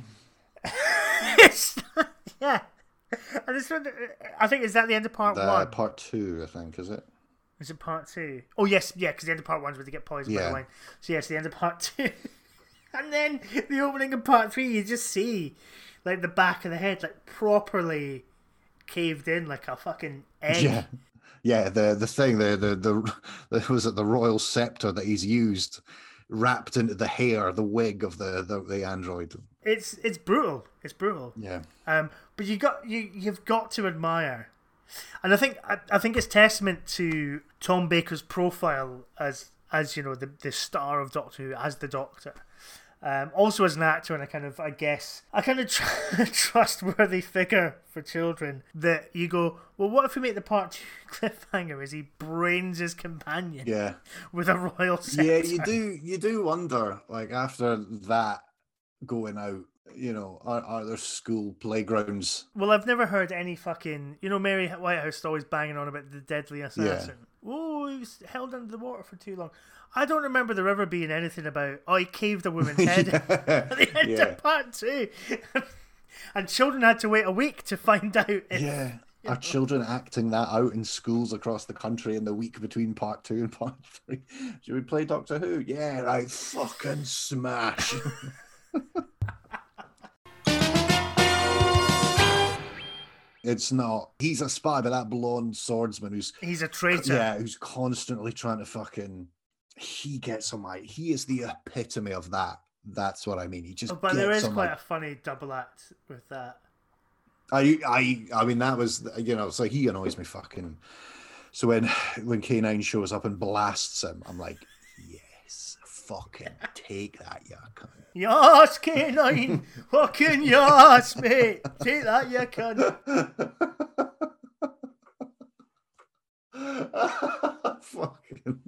Speaker 1: It's- yeah, and this one, I think is that the end of part
Speaker 2: The,
Speaker 1: one.
Speaker 2: part two, I think, is it?
Speaker 1: Is it part two? Oh yes, yeah, because the end of part one's where they get poisoned by
Speaker 2: Yeah.
Speaker 1: the wine. So yes, the end of part two, and then the opening of part three, you just see like the back of the head like properly caved in like a fucking egg.
Speaker 2: Yeah, yeah. The the thing, the the the, the was it the royal scepter that he's used, wrapped into the hair, the wig of the the, the android.
Speaker 1: It's it's brutal. It's brutal.
Speaker 2: Yeah,
Speaker 1: Um, but you got you you've got to admire, and I think I, I think it's testament to Tom Baker's profile as as you know the the star of Doctor Who, as the Doctor. Um, also as an actor and a kind of, I guess, a kind of tr- trustworthy figure for children, that you go, well, what if we make the part two cliffhanger is he brains his companion
Speaker 2: yeah.
Speaker 1: with a royal scepter?
Speaker 2: Yeah, you do. You do wonder, like after that going out, you know, are, are there school playgrounds?
Speaker 1: Well, I've never heard any fucking, you know, Mary Whitehouse is always banging on about the deadly assassin. Oh, he was held under the water for too long. I don't remember there ever being anything about, oh, he caved a woman's head at the end
Speaker 2: Yeah.
Speaker 1: of part two. And children had to wait a week to find out if,
Speaker 2: Yeah. Are children acting that out in schools across the country in the week between part two and part three? Should we play Doctor Who? Yeah, right. Fucking smash. It's not. He's a spy, but that blonde swordsman who's
Speaker 1: he's a traitor.
Speaker 2: yeah, who's constantly trying to fucking he gets on my. He is the epitome of that. That's what I mean. He just.
Speaker 1: Oh, but
Speaker 2: gets
Speaker 1: there is
Speaker 2: on
Speaker 1: quite
Speaker 2: my,
Speaker 1: a funny double act with that.
Speaker 2: I, I, I mean, that was, you know, so he annoys me fucking. So when when K nine shows up and blasts him, I'm like, yes, fucking take that, you cunt.
Speaker 1: Yes, K nine, fucking yes, mate. Take that, you cunt.
Speaker 2: Fucking.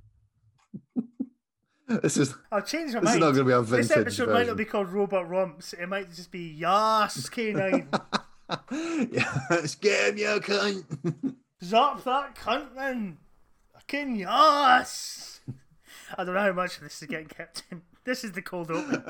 Speaker 2: This is.
Speaker 1: I'll change my
Speaker 2: This
Speaker 1: mind.
Speaker 2: is not going to be a vintage
Speaker 1: This episode
Speaker 2: version.
Speaker 1: might not be called Robot Rumps. It might just be Yas K nine.
Speaker 2: Yes, get him, you cunt.
Speaker 1: Zap that cunt, man. Fucking Yas. I don't know how much of this is getting kept in. This is the cold open.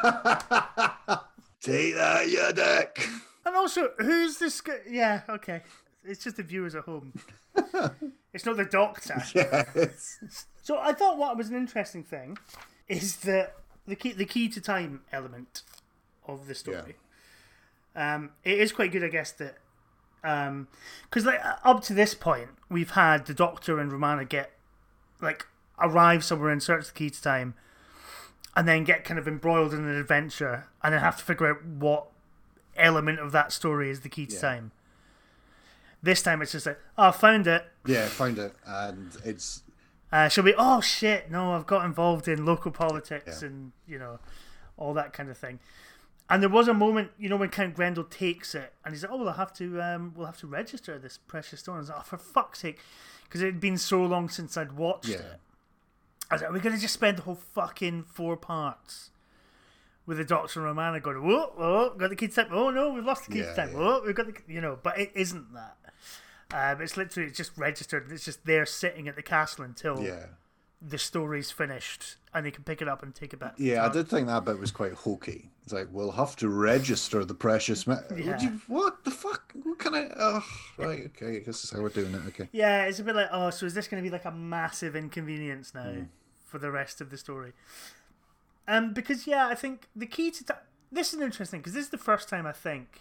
Speaker 2: Take that, you dick.
Speaker 1: And also, who's this guy? Yeah, okay. It's just the viewers at home. It's not the doctor.
Speaker 2: Yes.
Speaker 1: So I thought what was an interesting thing is that the key, the key to time element of the story. Yeah. Um, it is quite good, I guess, that um, because like up to this point we've had the Doctor and Romana get like arrive somewhere in search of the key to time, and then get kind of embroiled in an adventure, and then have to figure out what element of that story is the key to yeah. time. This time it's just like, oh, I found it.
Speaker 2: Yeah, found it, and it's.
Speaker 1: Uh, she'll be, oh shit, no, I've got involved in local politics yeah. and, you know, all that kind of thing. And there was a moment, you know, when Count Grendel takes it and he's like, oh, we'll have to, um, we'll have to register this precious stone. I was like, oh, for fuck's sake, because it had been so long since I'd watched yeah. it. I was like, we're going to just spend the whole fucking four parts with the Doctor and Romana going, whoa, whoa, got the key to time. Oh no, we've lost the key to
Speaker 2: yeah,
Speaker 1: time.
Speaker 2: Yeah.
Speaker 1: Whoa, we've got the, you know, but it isn't that. Um, it's literally it's just registered. And it's just there sitting at the castle until
Speaker 2: yeah.
Speaker 1: the story's finished, and they can pick it up and take it back.
Speaker 2: Yeah, I did think that bit was quite hokey. It's like, we'll have to register the precious metal.
Speaker 1: Yeah.
Speaker 2: You, what the fuck? What can I? Oh, right, okay. This is how we're doing it. Okay.
Speaker 1: Yeah, it's a bit like, oh, so is this going to be like a massive inconvenience now mm. for the rest of the story? Um, because yeah, I think the key to ta- this is interesting because this is the first time I think,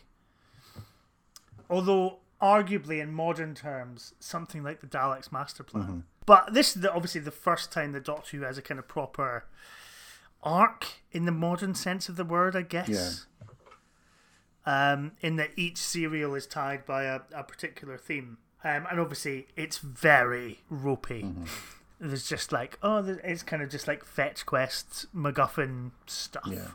Speaker 1: although. Arguably, in modern terms, something like the Daleks' master plan. Mm-hmm. But this is the, obviously the first time the Doctor Who has a kind of proper arc in the modern sense of the word, I guess. Yeah. Um, in that each serial is tied by a, a particular theme. Um, and obviously, it's very ropey. Mm-hmm. There's just like, oh, it's kind of just like fetch quests, MacGuffin stuff.
Speaker 2: Yeah.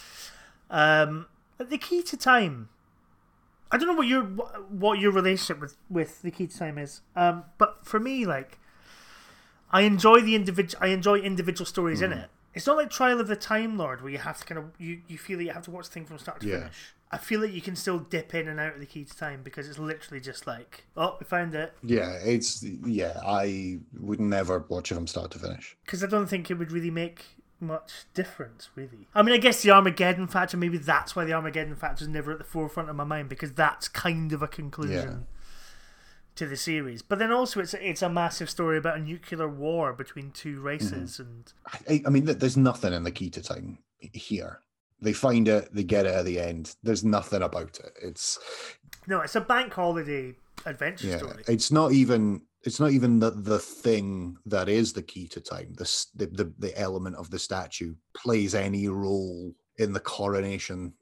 Speaker 1: Um, but the key to time. I don't know what your what your relationship with, with the key to time is, um, but for me, like, I enjoy the individual. I enjoy individual stories mm. in it. It's not like Trial of the Time Lord where you have to kind of you, you feel that you have to watch the thing from start to
Speaker 2: yeah.
Speaker 1: finish. I feel that you can still dip in and out of the key to time because it's literally just like, oh, we found it.
Speaker 2: Yeah, it's yeah. I would never watch it from start to finish
Speaker 1: because I don't think it would really make much difference, really. I mean, I guess the Armageddon factor, maybe that's why the Armageddon factor is never at the forefront of my mind, because that's kind of a conclusion yeah. to the series. But then also it's it's a massive story about a nuclear war between two races. Mm-hmm. and
Speaker 2: I, I mean, there's nothing in the key to time here. They find it, they get it at the end. There's nothing about it. It's
Speaker 1: no, it's a bank holiday adventure
Speaker 2: yeah,
Speaker 1: story.
Speaker 2: It's not even It's not even the, the thing that is the key to time. The, the the element of the statue plays any role in the coronation,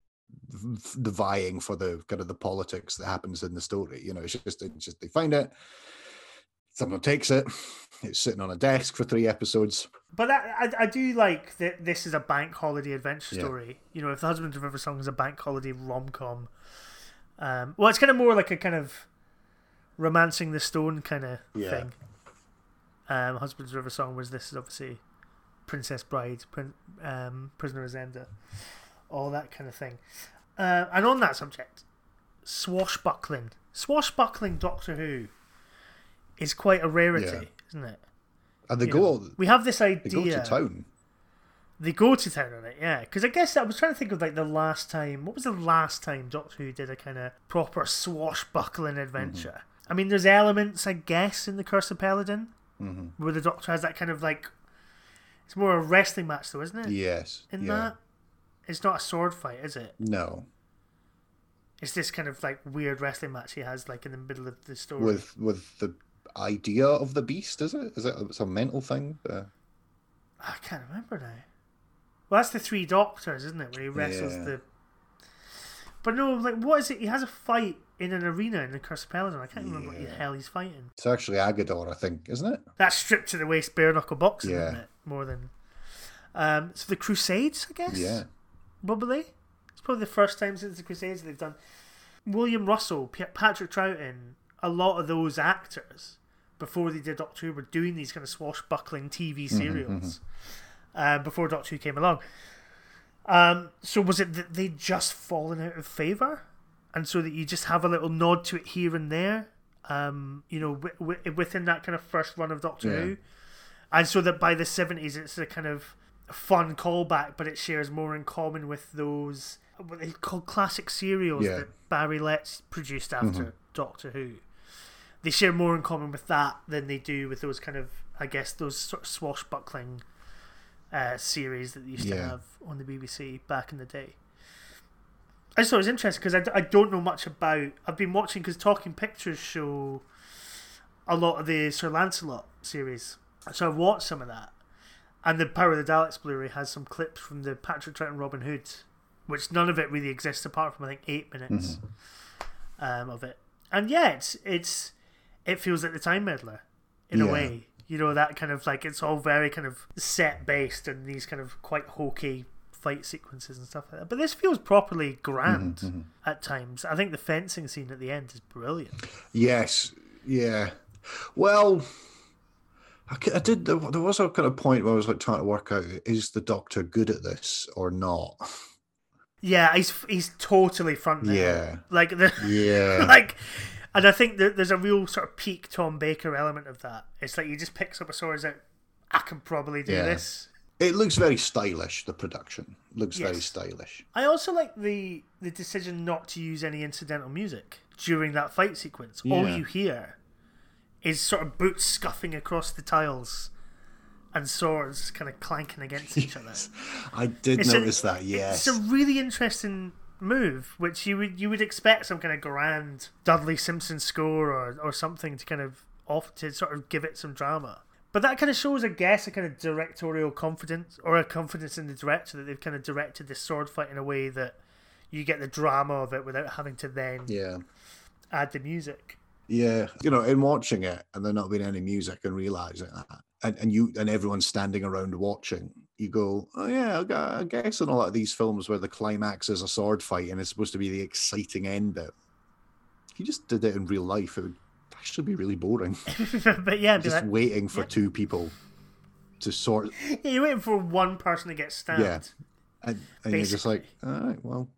Speaker 2: the vying for the kind of the politics that happens in the story. You know, it's just it's just they find it, someone takes it, it's sitting on a desk for three episodes.
Speaker 1: But that, I I do like that this is a bank holiday adventure
Speaker 2: yeah.
Speaker 1: story. You know, if The Husband of River Song is a bank holiday rom com, um, well, it's kind of more like a kind of Romancing the Stone kind of
Speaker 2: yeah.
Speaker 1: thing. Um, Husband's River Song was this is obviously Princess Bride, Prin- um, Prisoner of Zenda, all that kind of thing. Uh, and on that subject, swashbuckling, swashbuckling Doctor Who is quite a rarity, yeah. isn't it?
Speaker 2: And they
Speaker 1: you
Speaker 2: go.
Speaker 1: Know, we have this idea.
Speaker 2: They go to town.
Speaker 1: They go to town on it, yeah. Because I guess I was trying to think of like the last time. What was the last time Doctor Who did a kind of proper swashbuckling adventure? Mm-hmm. I mean, there's elements, I guess, in The Curse of Peladon,
Speaker 2: mm-hmm.
Speaker 1: where the Doctor has that kind of like, it's more a wrestling match though, isn't it?
Speaker 2: Yes.
Speaker 1: In
Speaker 2: yeah.
Speaker 1: that, it's not a sword fight, is it?
Speaker 2: No.
Speaker 1: It's this kind of like weird wrestling match he has like in the middle of the story
Speaker 2: with with the idea of the beast, is it? Is it it's a mental thing? Uh,
Speaker 1: I can't remember now. Well, that's the Three Doctors, isn't it? Where he wrestles
Speaker 2: Yeah.
Speaker 1: the. But no, like, what is it? He has a fight in an arena in the Curse of Peladon. I can't remember what the
Speaker 2: Yeah.
Speaker 1: hell he's fighting.
Speaker 2: it's actually Agador, I think, isn't it?
Speaker 1: That's stripped to the waist, bare knuckle boxing,
Speaker 2: Yeah.
Speaker 1: isn't it? More than. Um, so the Crusades, I guess.
Speaker 2: Yeah.
Speaker 1: Probably. It's probably the first time since the Crusades they've done. William Russell, P- Patrick Troughton, a lot of those actors before they did Doctor Who were doing these kind of swashbuckling T V serials uh, before Doctor Who came along. Um, so was it that they'd just fallen out of favour, and so that you just have a little nod to it here and there, um, you know, w- w- within that kind of first run of Doctor
Speaker 2: Yeah.
Speaker 1: Who, and so that by the seventies it's a kind of fun callback, but it shares more in common with those what they call classic serials
Speaker 2: Yeah.
Speaker 1: that Barry Letts produced after Doctor Who. They share more in common with that than they do with those kind of, I guess, those sort of swashbuckling uh, series that they used to
Speaker 2: Yeah.
Speaker 1: have on the B B C back in the day. I just thought it was interesting because I, d- I don't know much about. I've been watching because Talking Pictures show a lot of the Sir Lancelot series, so I've watched some of that. And the Power of the Daleks Blu-ray has some clips from the Patrick Troughton Robin Hood, which none of it really exists apart from I think eight minutes um, of it. And yeah, it's it's it feels like the Time Meddler in
Speaker 2: Yeah.
Speaker 1: a way. You know, that kind of like it's all very kind of set based and these kind of quite hokey fight sequences and stuff like that. But this feels properly grand at times. I think the fencing scene at the end is brilliant.
Speaker 2: Yes. Yeah. Well, I, c- I did. There there was a kind of point where I was like trying to work out: is the Doctor good at this or not?
Speaker 1: Yeah, he's he's totally front now.
Speaker 2: Yeah.
Speaker 1: Like the
Speaker 2: Yeah.
Speaker 1: like, and I think that there's a real sort of peak Tom Baker element of that. It's like he just picks up a sword and is like, I can probably do
Speaker 2: Yeah.
Speaker 1: this.
Speaker 2: It looks very stylish. The production looks very
Speaker 1: Yes.
Speaker 2: stylish.
Speaker 1: I also like the the decision not to use any incidental music during that fight sequence. All
Speaker 2: Yeah.
Speaker 1: you hear is sort of boots scuffing across the tiles and swords kind of clanking against each other.
Speaker 2: I did
Speaker 1: It's a-
Speaker 2: notice that. Yes.
Speaker 1: It's a really interesting move, which you would you would expect some kind of grand Dudley Simpson score or, or something to kind of off to sort of give it some drama. But that kind of shows, I guess, a kind of directorial confidence or a confidence in the director that they've kind of directed this sword fight in a way that you get the drama of it without having to then
Speaker 2: Yeah.
Speaker 1: add the music.
Speaker 2: Yeah, you know, in watching it and there not being any music and realizing that, and, and you and everyone standing around watching, you go, oh yeah, I gu- I guess in a lot of these films where the climax is a sword fight and it's supposed to be the exciting end bit, if you just did it in real life, it would actually be really boring.
Speaker 1: But yeah, be
Speaker 2: Just
Speaker 1: like,
Speaker 2: waiting for
Speaker 1: yeah.
Speaker 2: two people to sort,
Speaker 1: yeah, you're waiting for one person to get stabbed.
Speaker 2: yeah, and, and you're just like, all right, well.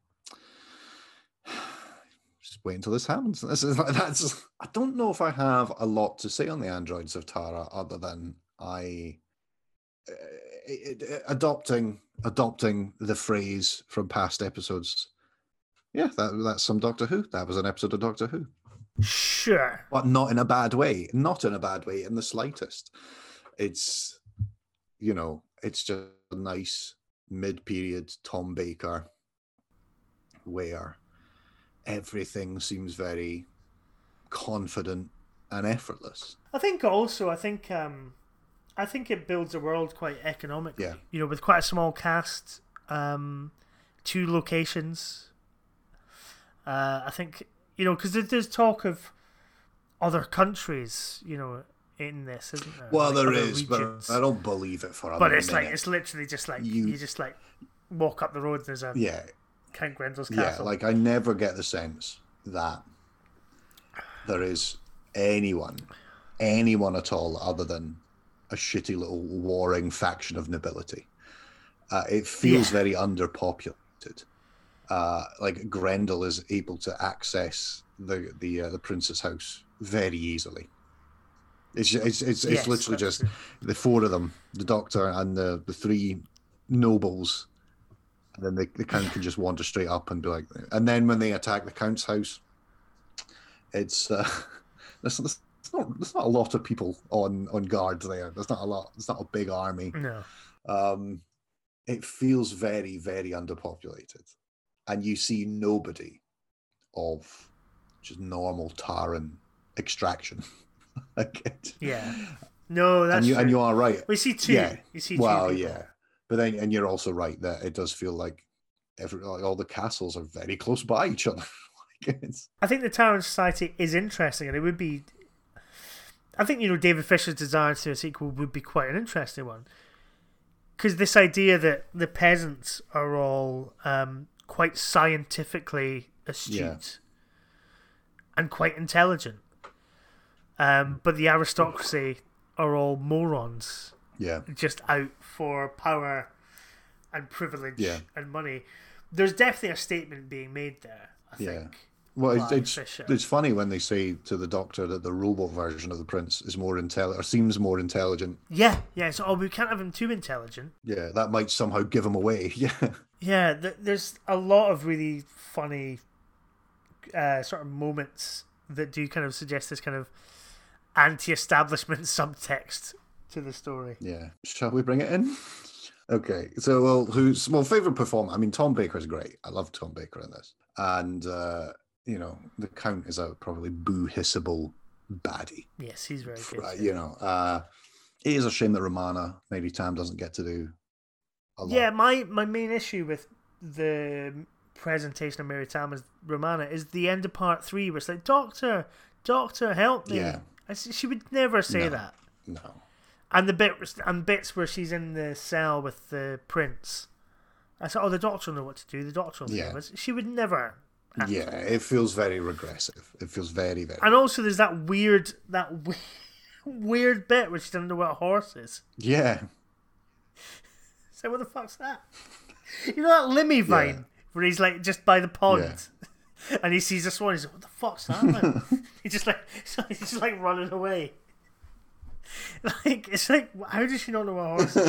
Speaker 2: Just wait until this happens. This is like that's. I don't know if I have a lot to say on the androids of Tara, other than I uh, it- it- adopting adopting the phrase from past episodes. Yeah, that that's some Doctor Who. That was an episode of Doctor Who,
Speaker 1: Sure.
Speaker 2: but not in a bad way. Not in a bad way in the slightest. It's you know, it's just a nice mid-period Tom Baker where everything seems very confident and effortless.
Speaker 1: I think also, I think, um, I think it builds a world quite economically.
Speaker 2: Yeah.
Speaker 1: You know, with quite a small cast, um, two locations. Uh, I think you know because there's talk of other countries, you know, in this, isn't there?
Speaker 2: Well,
Speaker 1: Like
Speaker 2: there
Speaker 1: other
Speaker 2: is,
Speaker 1: regions.
Speaker 2: but I don't believe it for a
Speaker 1: But it's
Speaker 2: minute.
Speaker 1: like it's literally just like
Speaker 2: You-
Speaker 1: you, just like walk up the road and there's a
Speaker 2: yeah,
Speaker 1: Count Grendel's
Speaker 2: yeah.
Speaker 1: castle.
Speaker 2: Like I never get the sense that there is anyone, anyone at all, other than a shitty little warring faction of nobility. Uh, it feels
Speaker 1: Yeah.
Speaker 2: very underpopulated. Uh, like Grendel is able to access the the uh, the prince's house very easily. It's ju- it's it's, it's
Speaker 1: Yes,
Speaker 2: literally
Speaker 1: that's
Speaker 2: just
Speaker 1: true.
Speaker 2: the four of them, the doctor and the the three nobles, and then the, the count can just wander straight up and be like. And then when they attack the count's house, it's uh, there's, there's not there's not a lot of people on on guard there. There's not a lot. It's not a big army.
Speaker 1: No.
Speaker 2: Um, it feels very, very underpopulated. And you see nobody of just normal Taran extraction. I get.
Speaker 1: Yeah. No, that's
Speaker 2: and you
Speaker 1: true.
Speaker 2: and you are right.
Speaker 1: We see two.
Speaker 2: Yeah.
Speaker 1: You see
Speaker 2: Well,
Speaker 1: two people.
Speaker 2: yeah, but then and you're also right that it does feel like every like all the castles are very close by each other. Like, it's-
Speaker 1: I think the Tyrant Society is interesting, and it would be. I think, you know, David Fisher's design to a sequel would be quite an interesting one. Because this idea that the peasants are all um, quite scientifically astute
Speaker 2: Yeah.
Speaker 1: and quite intelligent, um, but the aristocracy are all morons,
Speaker 2: yeah,
Speaker 1: just out for power and privilege
Speaker 2: Yeah.
Speaker 1: and money. There's definitely a statement being made there, I
Speaker 2: Yeah.
Speaker 1: think.
Speaker 2: Well, it's
Speaker 1: by
Speaker 2: it's,
Speaker 1: Fisher.
Speaker 2: it's funny when they say to the Doctor that the robot version of the Prince is more intelligent or seems more intelligent.
Speaker 1: Yeah, yeah. So, oh, we can't have him too intelligent.
Speaker 2: Yeah, that might somehow give him away. Yeah,
Speaker 1: Yeah, th- there's a lot of really funny uh, sort of moments that do kind of suggest this kind of anti-establishment subtext to the story.
Speaker 2: yeah. Shall we bring it in? Okay, so well, who's well favorite performer? I mean, Tom Baker's great. I love Tom Baker in this, and uh, you know, the Count is a probably boo-hissable baddie.
Speaker 1: Yes, he's very good.
Speaker 2: Uh, you know, uh, it is a shame that Romana, Mary Tam, doesn't get to do a lot.
Speaker 1: Yeah, my, my main issue with the presentation of Mary Tam as Romana is the end of part three, where it's like, Doctor, Doctor, help me.
Speaker 2: Yeah.
Speaker 1: I s- she would never say
Speaker 2: No.
Speaker 1: that.
Speaker 2: No.
Speaker 1: And the bit and bits where she's in the cell with the prince. I said, oh, the Doctor will know what to do. The Doctor will
Speaker 2: Yeah.
Speaker 1: know. She would never.
Speaker 2: Yeah, it feels very regressive. It feels very, very.
Speaker 1: And also, there's that weird, that we- weird bit where she doesn't know what a horse is.
Speaker 2: Yeah.
Speaker 1: So what the fuck's that? You know that Limmy vine
Speaker 2: Yeah.
Speaker 1: where he's like just by the pond, and he sees a swan. He's like, "What the fuck's that?" Man? He's just like, he's just like running away. Like it's like, how does she not know what a horse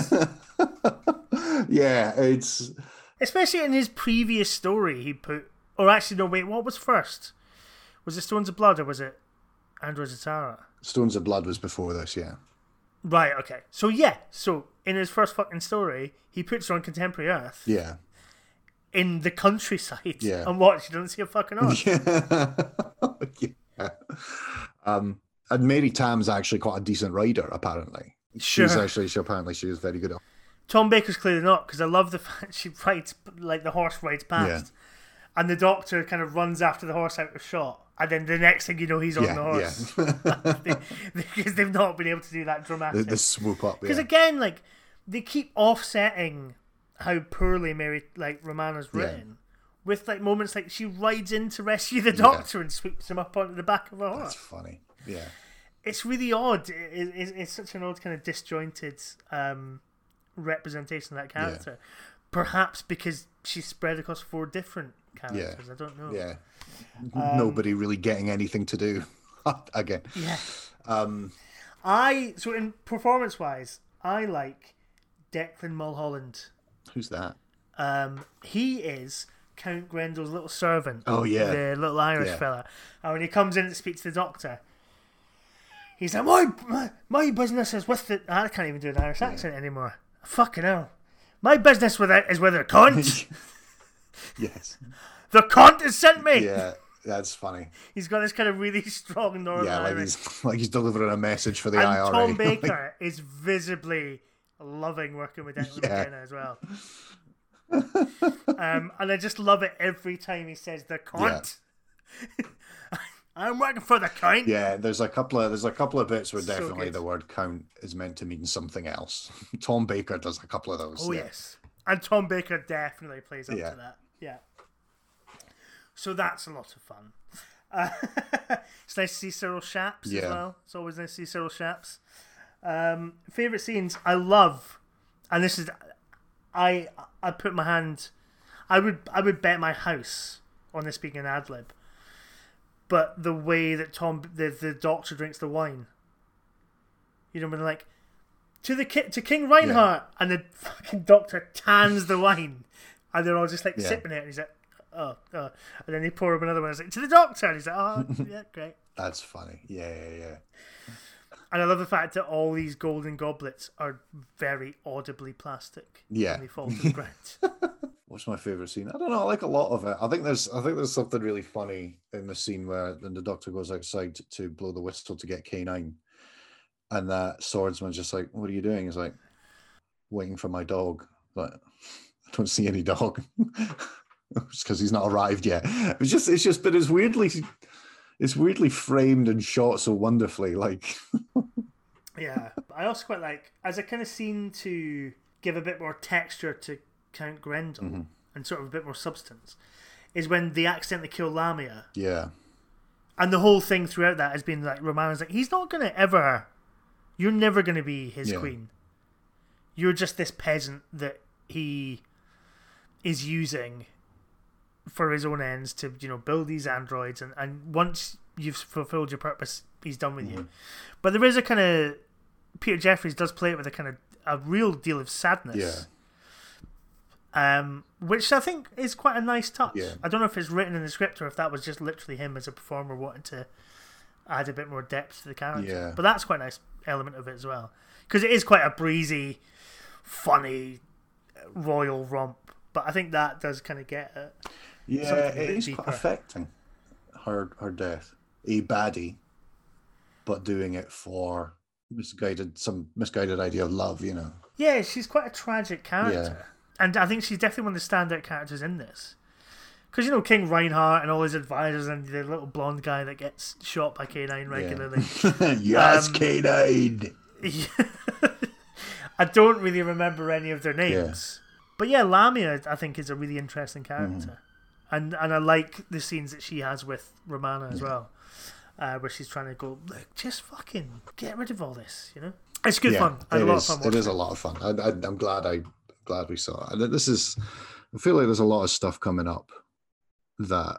Speaker 1: is?
Speaker 2: Yeah, it's
Speaker 1: Especially in his previous story, he put. Or actually, no, wait. What was first? Was it Stones of Blood or was it Androids of Tara?
Speaker 2: Stones of Blood was before this. Yeah.
Speaker 1: Right. Okay. So yeah. So in his first fucking story, he puts her on contemporary Earth
Speaker 2: Yeah.
Speaker 1: in the countryside.
Speaker 2: Yeah.
Speaker 1: And what? She doesn't see a fucking horse.
Speaker 2: Yeah. Um, and Mary Tam's actually quite a decent rider, apparently.
Speaker 1: Sure.
Speaker 2: She's actually, she apparently she is very good at.
Speaker 1: Tom Baker's clearly not, because I love the fact she rides, like the horse rides past, and the Doctor kind of runs after the horse out of shot, and then the next thing you know, he's on
Speaker 2: Yeah,
Speaker 1: the horse. Because they've not been able to do that
Speaker 2: The,
Speaker 1: dramatic.
Speaker 2: the swoop up.
Speaker 1: Because
Speaker 2: Yeah.
Speaker 1: again, like, they keep offsetting how poorly Mary, like, Romana's
Speaker 2: Yeah.
Speaker 1: written, with, like, moments like she rides in to rescue the Doctor and sweeps him up onto the back of a horse.
Speaker 2: That's funny. Yeah.
Speaker 1: It's really odd. It, it, it's, it's such an odd kind of disjointed um, representation of that character. Perhaps because she's spread across four different characters. I don't know.
Speaker 2: Yeah.
Speaker 1: Um,
Speaker 2: Nobody really getting anything to do. Again.
Speaker 1: Yeah.
Speaker 2: Um,
Speaker 1: I so in performance wise, I like Declan Mulholland.
Speaker 2: who's that?
Speaker 1: Um, he is Count Grendel's little servant.
Speaker 2: Oh, yeah.
Speaker 1: The little Irish
Speaker 2: Yeah.
Speaker 1: fella. And when he comes in to speak to the Doctor, he's like, my, my, my business is with the... I can't even do an Irish accent anymore. Fucking hell. My business with it is with the cunt.
Speaker 2: Yes.
Speaker 1: The cunt has sent me.
Speaker 2: Yeah, that's funny.
Speaker 1: He's got this kind of really strong Northern
Speaker 2: Yeah, like
Speaker 1: Irish.
Speaker 2: he's like he's delivering a message for the
Speaker 1: And
Speaker 2: I R A.
Speaker 1: Tom Baker is visibly loving working with Declan
Speaker 2: Yeah.
Speaker 1: McKenna as well. um, and I just love it every time he says the cunt. I'm working for the cunt.
Speaker 2: Yeah, there's a couple of there's a couple of bits where
Speaker 1: So
Speaker 2: definitely
Speaker 1: good.
Speaker 2: the word count is meant to mean something else. Tom Baker does a couple of those.
Speaker 1: Oh
Speaker 2: yeah.
Speaker 1: yes, and Tom Baker definitely plays up
Speaker 2: Yeah.
Speaker 1: to that. Yeah. So that's a lot of fun. Uh, it's nice to see Cyril Shaps as
Speaker 2: Yeah.
Speaker 1: well. It's always nice to see Cyril Shaps. Um, favorite scenes I love, and this is, I I put my hand, I would I would bet my house on this being an ad lib. But the way that Tom the the Doctor drinks the wine, you know, when they're like to the ki- to King Reinhardt, and the fucking Doctor tans the wine, and they're all just like
Speaker 2: Yeah.
Speaker 1: sipping it, and he's like, oh, oh, and then they pour him another one. It's like to the Doctor, and he's like, oh, yeah, great.
Speaker 2: That's funny. Yeah, yeah, yeah.
Speaker 1: And I love the fact that all these golden goblets are very audibly plastic.
Speaker 2: Yeah.
Speaker 1: When they fall to the ground.
Speaker 2: What's my favorite scene? I don't know. I like a lot of it. I think there's I think there's something really funny in the scene where then the Doctor goes outside to, to blow the whistle to get K nine, and that swordsman's just like, "What are you doing?" He's like, "Waiting for my dog." But I don't see any dog. It's because he's not arrived yet. It's just it's just but it's weirdly it's weirdly framed and shot so wonderfully. Like
Speaker 1: yeah, I also quite like as a kind of scene to give a bit more texture to Count Grendel mm-hmm. and sort of a bit more substance is when they accidentally kill Lamia.
Speaker 2: Yeah.
Speaker 1: And the whole thing throughout that has been like Romana's like, he's not gonna ever you're never gonna be his yeah. queen. You're just this peasant that he is using for his own ends to, you know, build these androids and, and once you've fulfilled your purpose, he's done with mm-hmm. you. But there is a kind of Peter Jeffries does play it with a kind of a real deal of sadness.
Speaker 2: Yeah.
Speaker 1: Um, which I think is quite a nice touch.
Speaker 2: Yeah.
Speaker 1: I don't know if it's written in the script or if that was just literally him as a performer wanting to add a bit more depth to the character.
Speaker 2: Yeah.
Speaker 1: But that's quite a nice element of it as well. Because it is quite a breezy, funny, royal romp. But I think that does kind of get it.
Speaker 2: Yeah, it is quite affecting, her, her death. A baddie, but doing it for misguided, some misguided idea of love, you know.
Speaker 1: Yeah, she's quite a tragic character.
Speaker 2: Yeah.
Speaker 1: And I think she's definitely one of the standout characters in this. Because, you know, King Reinhardt and all his advisors and the little blonde guy that gets shot by K nine regularly.
Speaker 2: Yeah. Yes, um, K nine!
Speaker 1: I don't really remember any of their names.
Speaker 2: Yeah.
Speaker 1: But yeah, Lamia, I think, is a really interesting character. Mm-hmm. And and I like the scenes that she has with Romana as yeah. well. Uh, where she's trying to go, look, just fucking get rid of all this, you know? It's good
Speaker 2: yeah,
Speaker 1: fun. I had a lot
Speaker 2: is,
Speaker 1: of fun
Speaker 2: It is
Speaker 1: it.
Speaker 2: a lot of fun. I, I, I'm glad I... glad we saw it. And this is, I feel like there's a lot of stuff coming up that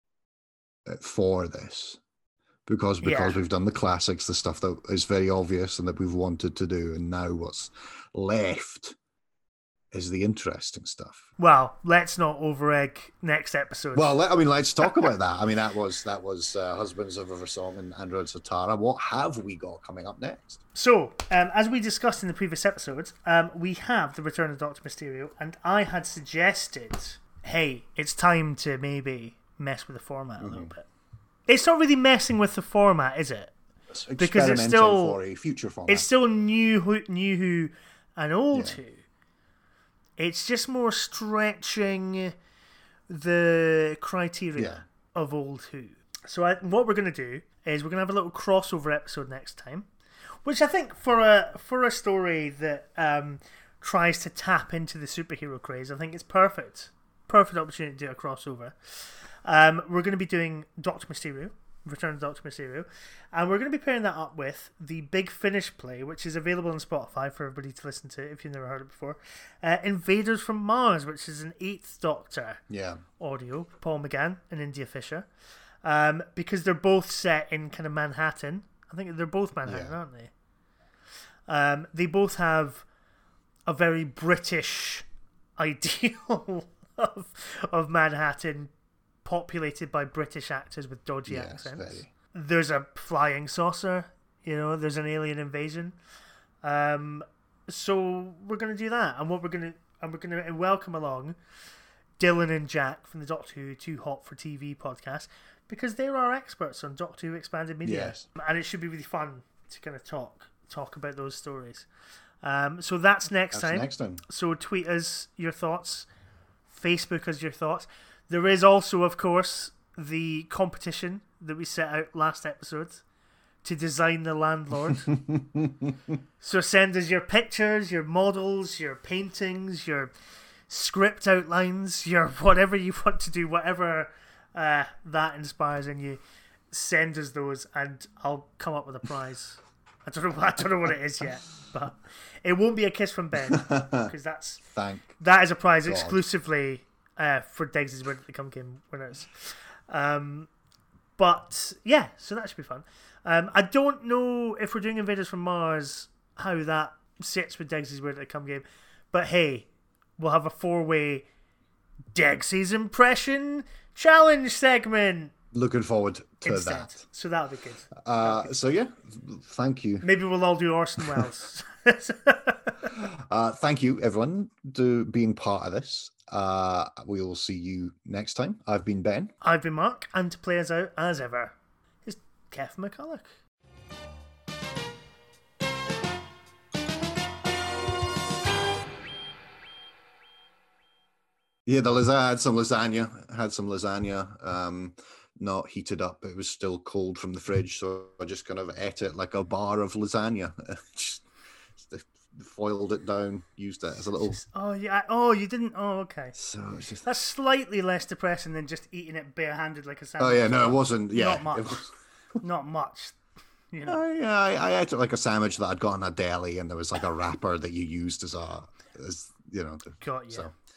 Speaker 2: for this because because yeah. we've done the classics, the stuff that is very obvious and that we've wanted to do, and now what's left is the interesting stuff.
Speaker 1: Well, let's not over-egg next episode.
Speaker 2: Well, let, I mean, let's talk about that. I mean, that was that was uh, Husbands of River Song and Androids of Tara. What have we got coming up next?
Speaker 1: So, um, as we discussed in the previous episodes, um, we have the return of Doctor Mysterio, and I had suggested, hey, it's time to maybe mess with the format mm-hmm. a little bit. It's not really messing with the format, is it?
Speaker 2: It's because it's still for a future format.
Speaker 1: It's still new Who, new Who, and old yeah. Who. It's just more stretching the criteria yeah. of old Who. So I, what we're going to do is we're going to have a little crossover episode next time, which I think for a for a story that um, tries to tap into the superhero craze, I think it's perfect. Perfect opportunity to do a crossover. Um, we're going to be doing Doctor Mysterio, Return of Doctor Mysterio, and we're going to be pairing that up with the Big Finish play, which is available on Spotify for everybody to listen to if you've never heard it before. Uh, Invaders from Mars, which is an Eighth Doctor
Speaker 2: yeah.
Speaker 1: audio, Paul McGann and India Fisher, um, because they're both set in kind of Manhattan. I think they're both Manhattan, yeah. aren't they? Um, they both have a very British ideal of of Manhattan, populated by British actors with dodgy
Speaker 2: yes,
Speaker 1: accents.
Speaker 2: Very.
Speaker 1: There's a flying saucer, you know, there's an alien invasion. Um, so we're going to do that, and what we're going to and we're going to welcome along Dylan and Jack from the Doctor Who Too Hot for T V podcast, because they're our experts on Doctor Who Expanded Media,
Speaker 2: yes.
Speaker 1: and it should be really fun to kind of talk talk about those stories. Um, so that's next
Speaker 2: that's
Speaker 1: time.
Speaker 2: Next time.
Speaker 1: So tweet us your thoughts, Facebook us your thoughts. There is also, of course, the competition that we set out last episode to design the landlord. So send us your pictures, your models, your paintings, your script outlines, your whatever you want to do, whatever uh, that inspires in you. Send us those, and I'll come up with a prize. I don't know. I don't know what it is yet, but it won't be a kiss from Ben, because that's
Speaker 2: Thank
Speaker 1: that is a prize
Speaker 2: God.
Speaker 1: exclusively uh, for Diggs' Where Did They Come Game winners. Um, but yeah, so that should be fun. Um, I don't know if we're doing Invaders from Mars, how that sits with Diggs' Where Did They Come Game, but hey, we'll have a four-way Diggs' impression challenge segment.
Speaker 2: Looking forward to
Speaker 1: Instead.
Speaker 2: that.
Speaker 1: So that'll be good.
Speaker 2: Uh,
Speaker 1: be good.
Speaker 2: So yeah, thank you.
Speaker 1: Maybe we'll all do Orson Welles.
Speaker 2: uh, thank you, everyone, to being part of this. Uh, we will see you next time. I've been Ben.
Speaker 1: I've been Mark, and to play us out as ever is Kev McCulloch.
Speaker 2: Yeah, the lasagna, I had some lasagna. Had some lasagna, um, not heated up. It was still cold from the fridge, so I just kind of ate it like a bar of lasagna. just, just foiled it down, used it as a little.
Speaker 1: Just, oh yeah. Oh, you didn't. Oh, okay.
Speaker 2: So it's just.
Speaker 1: That's slightly less depressing than just eating it barehanded like a sandwich.
Speaker 2: Oh yeah, no, it wasn't. Yeah,
Speaker 1: not much.
Speaker 2: It was...
Speaker 1: Not much. You know.
Speaker 2: I, yeah, I, I ate it like a sandwich that I'd got in a deli, and there was like a wrapper that you used as a, as you know. To,
Speaker 1: Got you.
Speaker 2: So.